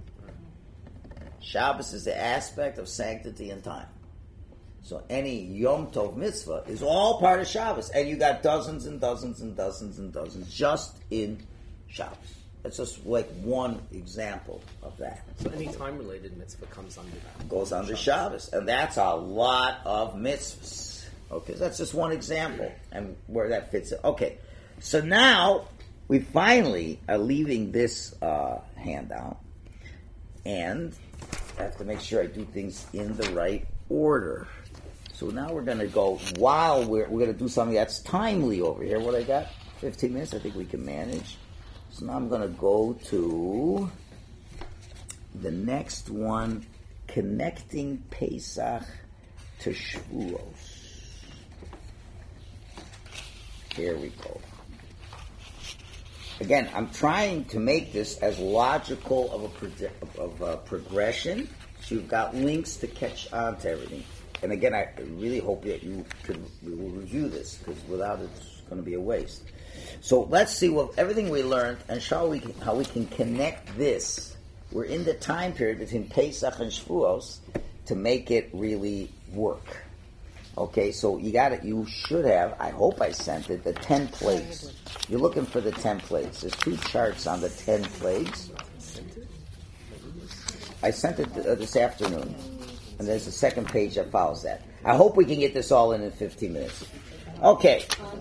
A: Shabbos is the aspect of sanctity and time. So any Yom Tov mitzvah is all part of Shabbos. And you got dozens and dozens and dozens and dozens just in Shabbos. That's just like one example of that.
B: So any time-related mitzvah comes under that.
A: Goes under Shabbos. And that's a lot of mitzvahs. Okay, so that's just one example and where that fits in. Okay, so now we finally are leaving this uh, handout. And I have to make sure I do things in the right order. So now we're going to go, while we're, we're going to do something that's timely over here. What I got? fifteen minutes, I think we can manage. So now I'm going to go to the next one, connecting Pesach to Shavuos. Here we go. Again, I'm trying to make this as logical of a, pro- of a progression, so you've got links to catch on to everything. And again, I really hope that you can we will review this, because without it, it's going to be a waste. So let's see what everything we learned and shall we how we can connect this. We're in the time period between Pesach and Shavuos to make it really work. Okay, so you got it. You should have. I hope I sent it. The ten plagues. You're looking for the ten plagues. There's two charts on the ten plagues. I sent it uh, this afternoon, and there's a second page that follows that. I hope we can get this all in in fifteen minutes. Okay.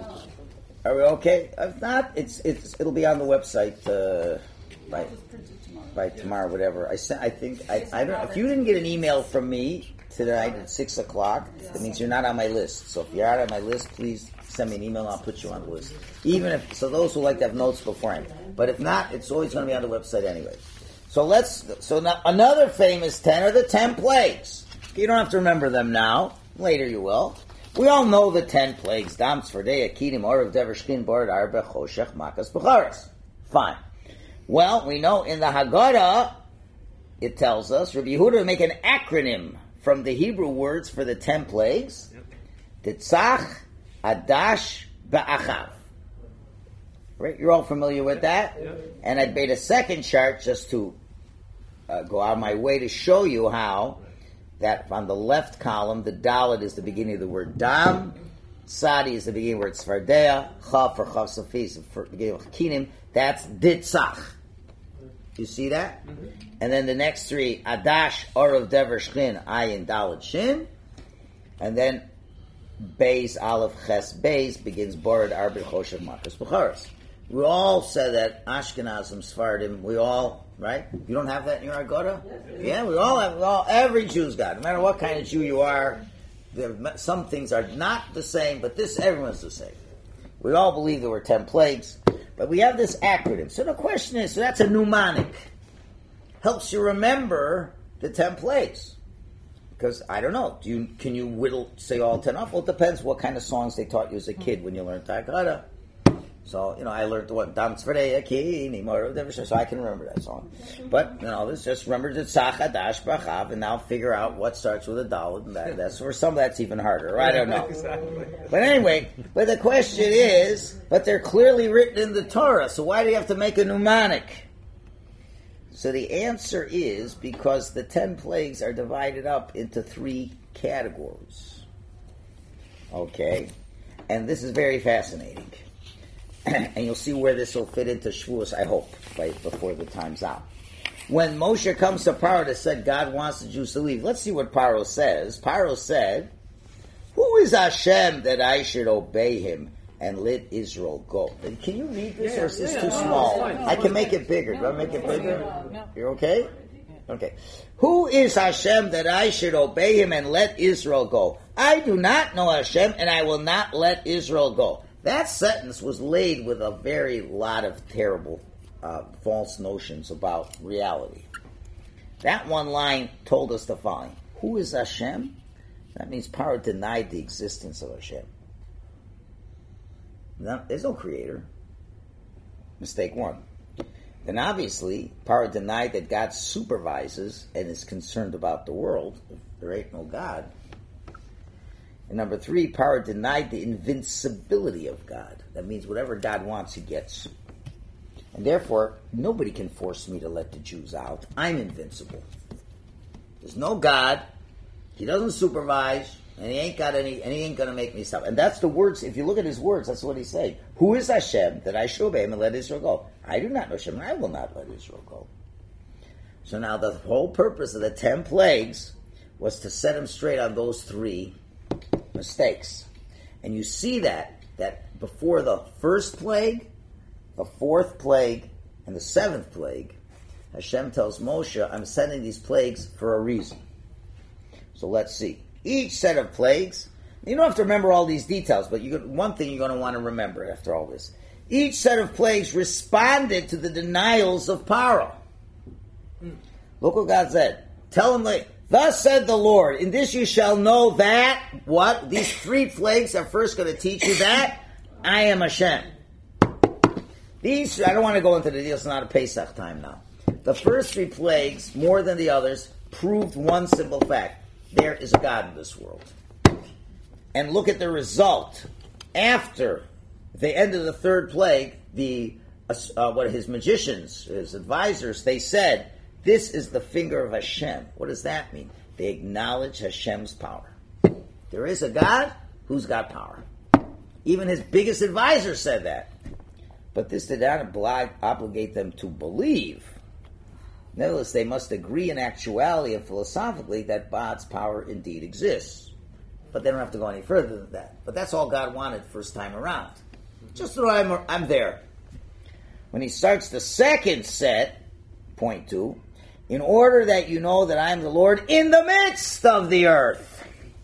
A: Are we okay? If not, it's it's it'll be on the website uh, by by tomorrow, whatever. I sent. I think I, I don't. If you didn't get an email from me tonight at six o'clock, that means you're not on my list. So if you're not on my list, please send me an email. And I'll put you on the list. Even if so, those who like to have notes beforehand. But if not, it's always going to be on the website anyway. So let's. So now another famous ten are the ten plagues. You don't have to remember them now. Later you will. We all know the ten plagues. Dam, Tzvardei, Akidim, Orav, Dever, Shkin, Borad, Arba, Choshech, Makas, Becharas. Fine. Well, we know in the Haggadah, it tells us, Rabbi Yehuda will make an acronym from the Hebrew words for the ten plagues. Titzach, Adash, Ba'achav. Right? You're all familiar with that? And I made a second chart just to uh, go out of my way to show you how that on the left column, the Dalet is the beginning of the word Dam, Sadi is the beginning of the word Tzvardea, Chav for Chav Sofi is the beginning of Kinim, that's Ditzach. You see that? Mm-hmm. And then the next three, Adash, Orav, Dever, Shkin, Ayin, Dalet, Shin, and then Beis, Aleph, Ches, Beis begins Borad, Arba, Choshech, Makas, Becharas. We all said that Ashkenazim, Sephardim, we all, right? You don't have that in your Haggadah? Yeah, we all have, we all, every Jew's got it. No matter what kind of Jew you are, there, some things are not the same, but this, everyone's the same. We all believe there were ten plagues, but we have this acronym. So the question is, so that's a mnemonic. Helps you remember the ten plagues. Because, I don't know, do you can you whittle, say all ten off? Well, it depends what kind of songs they taught you as a kid when you learned Haggadah. So, you know, I learned the one, Dam Tzvardei Akini, Morav, so I can remember that song. But, you know, let's just remember the Tzach, Adash, Bachav, and now figure out what starts with a Dalet, and that, that's, or some of that's even harder, I don't know. Exactly. But anyway, but the question is, but they're clearly written in the Torah, so why do you have to make a mnemonic? So the answer is because the ten plagues are divided up into three categories. Okay? And this is very fascinating. And you'll see where this will fit into Shavuos, I hope, right before the time's out. When Moshe comes to Paro that said God wants the Jews to leave, let's see what Paro says. Paro said, "Who is Hashem that I should obey him and let Israel go?" Can you read this,
B: yeah,
A: or is this
B: yeah,
A: too
B: no,
A: small?
B: no, no,
A: I can make it bigger. Do I make it bigger? You're okay? Okay. Who is Hashem that I should obey him and let Israel go? I do not know Hashem, and I will not let Israel go. That sentence was laid with a very lot of terrible uh, false notions about reality. That one line told us the following. Who is Hashem? That means Paro denied the existence of Hashem. No, there's no creator. Mistake one. Then obviously, Paro denied that God supervises and is concerned about the world. If there ain't no God. And number three, Paro denied the invincibility of God. That means whatever God wants, he gets. And therefore, nobody can force me to let the Jews out. I'm invincible. There's no God. He doesn't supervise, and he ain't got any, and he ain't going to make me stop. And that's the words. If you look at his words, that's what he's saying. Who is Hashem that I should obey him and let Israel go? I do not know Hashem, and I will not let Israel go. So now the whole purpose of the ten plagues was to set him straight on those three mistakes. And you see that, that before the first plague, the fourth plague, and the seventh plague, Hashem tells Moshe, I'm sending these plagues for a reason. So let's see. Each set of plagues, you don't have to remember all these details, but you, one thing you're going to want to remember after all this. Each set of plagues responded to the denials of Paro. Look what God said. Tell him later. Thus said the Lord, in this you shall know that, what? These three plagues are first going to teach you that I am Hashem. These, I don't want to go into the deals, it's not a Pesach time now. The first three plagues, more than the others, proved one simple fact. There is a God in this world. And look at the result. After the end of the third plague, the uh, what his magicians, his advisors, they said, this is the finger of Hashem. What does that mean? They acknowledge Hashem's power. There is a God who's got power. Even his biggest advisor said that. But this did not oblige, obligate them to believe Nevertheless, they must agree in actuality and philosophically that God's power indeed exists. But they don't have to go any further than that. But that's all God wanted first time around. Just so I'm, I'm there. When he starts the second set, point two, in order that you know that I am the Lord in the midst of the earth.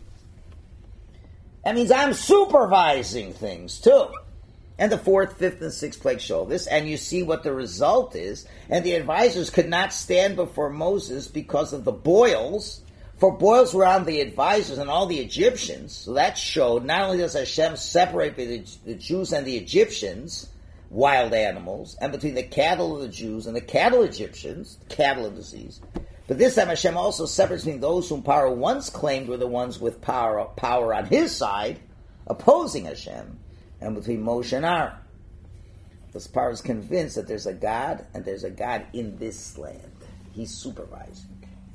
A: That means I'm supervising things too. And the fourth, fifth, and sixth plague show this, and you see what the result is. And the advisors could not stand before Moses because of the boils, for boils were on the advisors and all the Egyptians. So that showed not only does Hashem separate between the Jews and the Egyptians, wild animals, and between the cattle of the Jews and the cattle Egyptians, cattle and disease. But this time Hashem also separates between those whom power once claimed were the ones with power, power on his side, opposing Hashem, and between Moshe and Aaron. This power is convinced that there's a God, and there's a God in this land. He's supervising.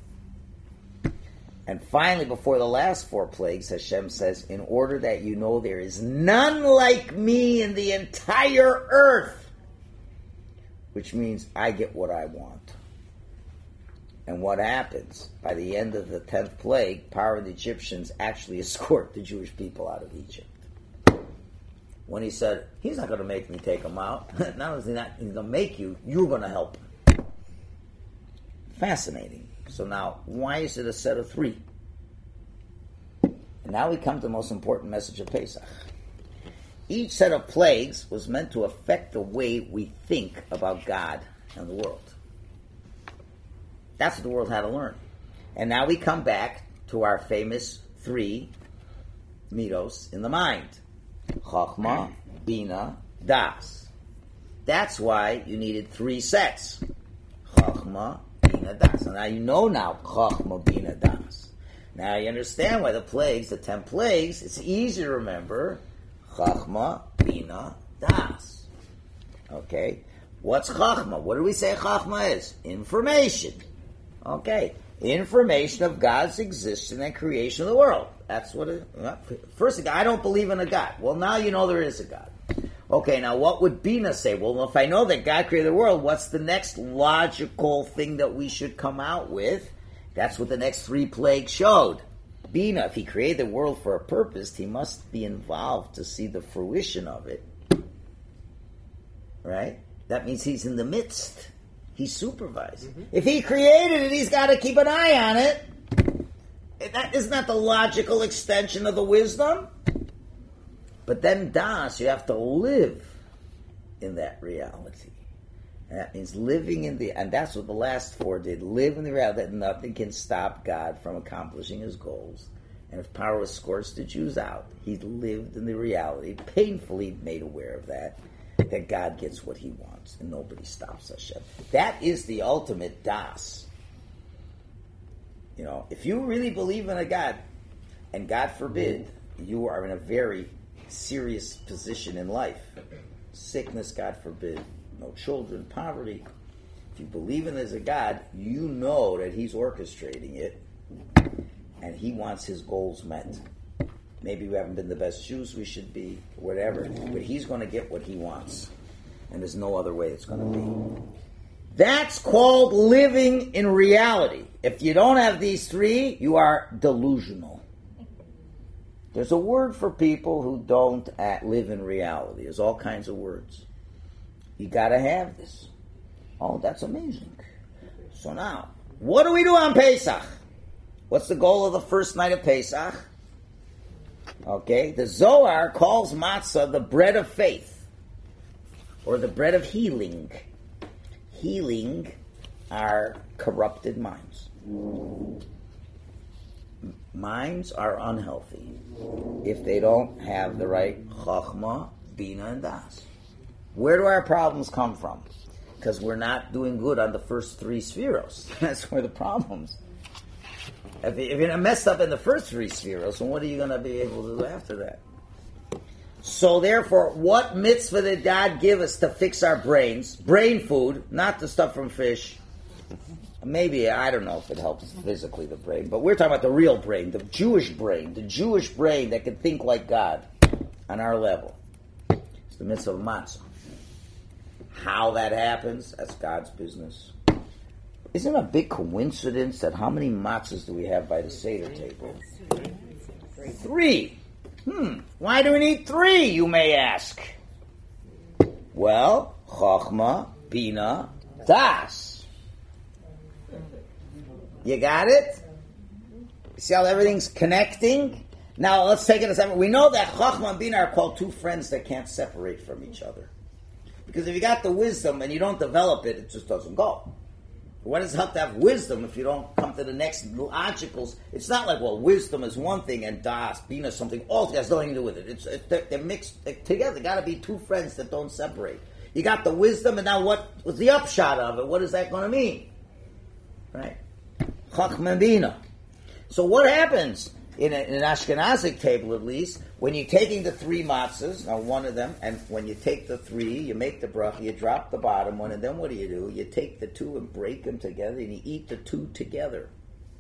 A: And finally, before the last four plagues, Hashem says, in order that you know there is none like me in the entire earth, which means I get what I want. And what happens? By the end of the tenth plague, power of the Egyptians actually escort the Jewish people out of Egypt. When he said, he's not going to make me take them out. Not only is he not he's going to make you, you're going to help him. Fascinating. So now, why is it a set of three? And now we come to the most important message of Pesach. Each set of plagues was meant to affect the way we think about God and the world. That's what the world had to learn. And now we come back to our famous three midos in the mind. Chachma, Bina, Das. That's why you needed three sets. Chachma, Bina, Das. And now you know now Chachma, Bina, Das. Now you understand why the plagues, the ten plagues, it's easy to remember Chachma, Bina, Das. Okay? What's Chachma? What do we say Chachma is? Information. Okay. Information of God's existence and creation of the world. That's what it is. First, I don't believe in a God. Well, now you know there is a God. Okay, now what would Bina say? Well, if I know that God created the world, what's the next logical thing that we should come out with? That's what the next three plagues showed. Bina, if he created the world for a purpose, he must be involved to see the fruition of it. Right? That means he's in the midst. He's supervising. Mm-hmm. If he created it, he's got to keep an eye on it. That isn't that the logical extension of the wisdom? But then Das, you have to live in that reality. And that means living in the, and that's what the last four did, live in the reality that nothing can stop God from accomplishing his goals. And if power was scorched the Jews out, he lived in the reality, painfully made aware of that, that God gets what he wants and nobody stops Hashem. That is the ultimate Das. You know, if you really believe in a God, and God forbid, you are in a very serious position in life. Sickness, God forbid, no children, poverty. If you believe in there's a God, you know that he's orchestrating it and he wants his goals met. Maybe we haven't been the best Jews we should be, whatever, but he's going to get what he wants. And there's no other way it's going to be. That's called living in reality. If you don't have these three, you are delusional. There's a word for people who don't act, live in reality. There's all kinds of words. You got to have this. Oh, that's amazing. So now, what do we do on Pesach? What's the goal of the first night of Pesach? Okay, the Zohar calls matzah the bread of faith, or the bread of healing. Healing our corrupted minds. Minds are unhealthy if they don't have the right Chachma, Bina, and Das. Where do our problems come from? Because we're not doing good on the first three spheros. That's where the problems. If you're messed up in the first three spheros, then what are you going to be able to do after that? So therefore, what mitzvah did God give us to fix our brains? Brain food, not the stuff from fish. Maybe, I don't know if it helps physically, the brain, but we're talking about the real brain, the Jewish brain, the Jewish brain that can think like God on our level. It's the mitzvah of matzah. How that happens, that's God's business. Isn't it a big coincidence that how many matzahs do we have by the Seder table? Three. Hmm. Why do we need three, you may ask? Well, Chochmah, Bina, Das. You got it? See how everything's connecting? Now, let's take it a second. We know that Chochmah and Bina are called two friends that can't separate from each other. Because if you got the wisdom and you don't develop it, it just doesn't go. What does it help to have wisdom if you don't come to the next logicals? It's not like, well, wisdom is one thing and Das, Bina is something altogether, has nothing to do with it. It's, it, they're, they're mixed together. They got to be two friends that don't separate. You got the wisdom, and now what was the upshot of it? What is that going to mean? Right? Chochmah and Bina. So what happens in, a, in an Ashkenazic table, at least, when you're taking the three matzahs, now one of them, and when you take the three, you make the bracha, you drop the bottom one, and then what do you do? You take the two and break them together, and you eat the two together.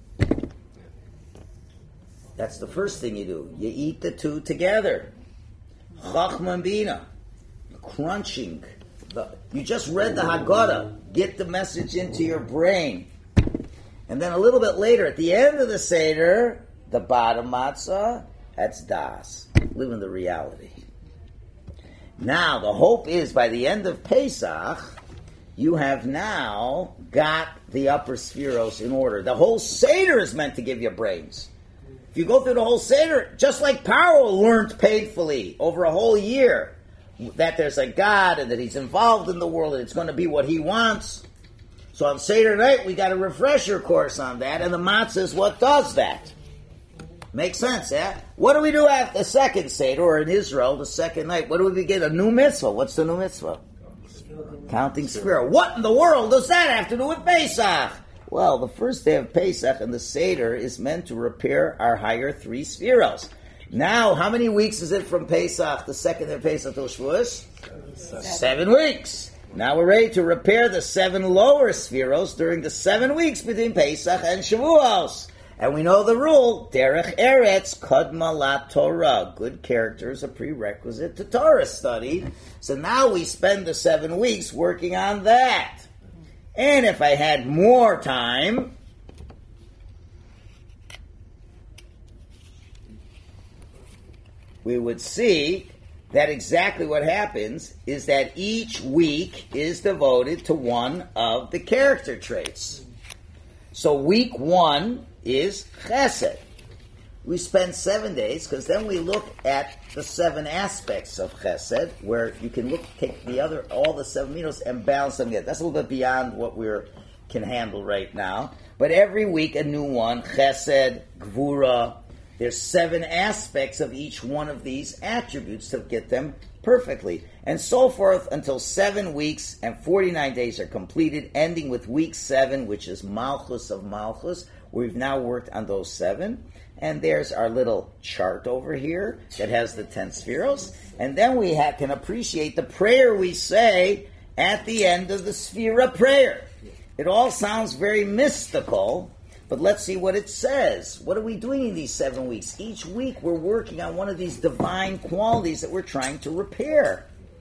A: That's the first thing you do. You eat the two together. Chochmah and Bina. Crunching. The, you just read the Haggadah. Get the message into your brain. And then a little bit later, at the end of the Seder, the bottom matzah, that's Das. Live in the reality. Now, the hope is by the end of Pesach, you have now got the upper spheros in order. The whole Seder is meant to give you brains. If you go through the whole Seder, just like Paro learned painfully over a whole year, that there's a God and that he's involved in the world and it's going to be what he wants. So on Seder night, we got a refresher course on that, and the matzah is what does that. Makes sense, yeah? What do we do after the second Seder, or in Israel, the second night? What do we begin? A new mitzvah. What's the new mitzvah? Counting Sefirah. What in the world does that have to do with Pesach? Well, the first day of Pesach and the Seder is meant to repair our higher three Sfiros. Now, how many weeks is it from Pesach, the second day of Pesach till Shavuos? Seven. Seven weeks. Now we're ready to repair the seven lower Sfiros during the seven weeks between Pesach and Shavuos. And we know the rule, Derech Eretz Kodma La Torah. Good character is a prerequisite to Torah study. So now we spend the seven weeks working on that. And if I had more time, we would see that exactly what happens is that each week is devoted to one of the character traits. So week one is Chesed. We spend seven days because then we look at the seven aspects of Chesed, where you can look, take the other, all the seven minos and balance them together. That's a little bit beyond what we can handle right now. But every week a new one, Chesed, Gvura. There's seven aspects of each one of these attributes to get them perfectly. And so forth until seven weeks and forty-nine days are completed, ending with week seven, which is Malchus of Malchus. We've now worked on those seven. And there's our little chart over here that has the ten spheros. And then we ha- can appreciate the prayer we say at the end of the Sphira prayer. It all sounds very mystical, but let's see what it says. What are we doing in these seven weeks? Each week we're working on one of these divine qualities that we're trying to repair.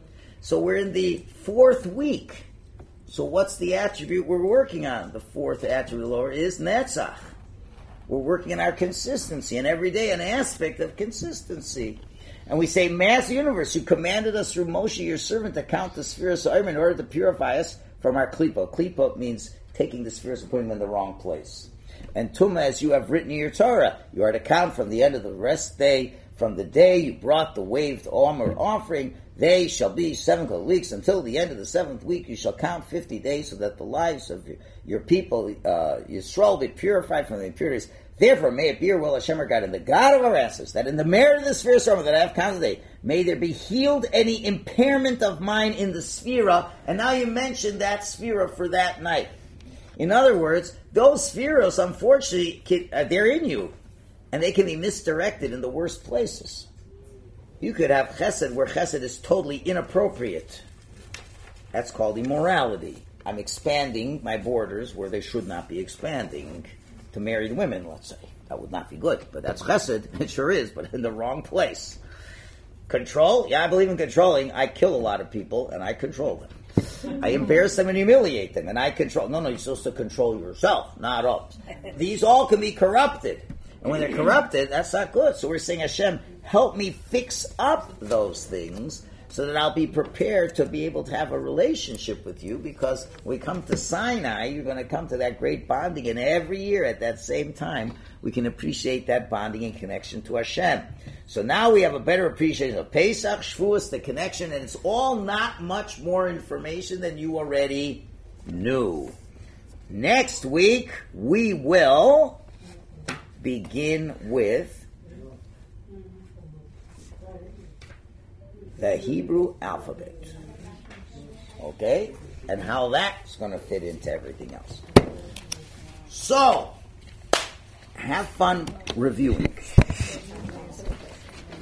A: So we're in the fourth week. So what's the attribute we're working on? The fourth attribute lower is Netzach. We're working on our consistency, and every day an aspect of consistency. And we say, Mass Universe, you commanded us through Moshe, your servant, to count the spheres of Omer in order to purify us from our klipa. Klipa means taking the spheres and putting them in the wrong place. And Tumah, as you have written in your Torah, you are to count from the end of the rest day, from the day you brought the waved Omer offering, they shall be seven weeks. Until the end of the seventh week, you shall count fifty days, so that the lives of your people, uh, Yisrael, be purified from the impurities. Therefore, may it be your will, Hashem our God, and the God of our ancestors, that in the merit of the sphere sermon that I have counted today, may there be healed any impairment of mine in the sphera. And now you mentioned that sphera for that night. In other words, those spheros, unfortunately, can, uh, they're in you, and they can be misdirected in the worst places. You could have chesed where chesed is totally inappropriate. That's called immorality. I'm expanding my borders where they should not be expanding to married women, let's say. That would not be good, but that's chesed. It sure is, but in the wrong place. Control? Yeah, I believe in controlling. I kill a lot of people, and I control them. I embarrass them and humiliate them, and I control. No, no, you're supposed to control yourself, not others. These all can be corrupted. And when they're corrupted, that's not good. So we're saying, Hashem, help me fix up those things so that I'll be prepared to be able to have a relationship with you, because when we come to Sinai, you're going to come to that great bonding, and every year at that same time, we can appreciate that bonding and connection to Hashem. So now we have a better appreciation of Pesach, Shavuos, the connection, and it's all not much more information than you already knew. Next week, we will begin with the Hebrew alphabet. Okay? And how that's going to fit into everything else. So, have fun reviewing.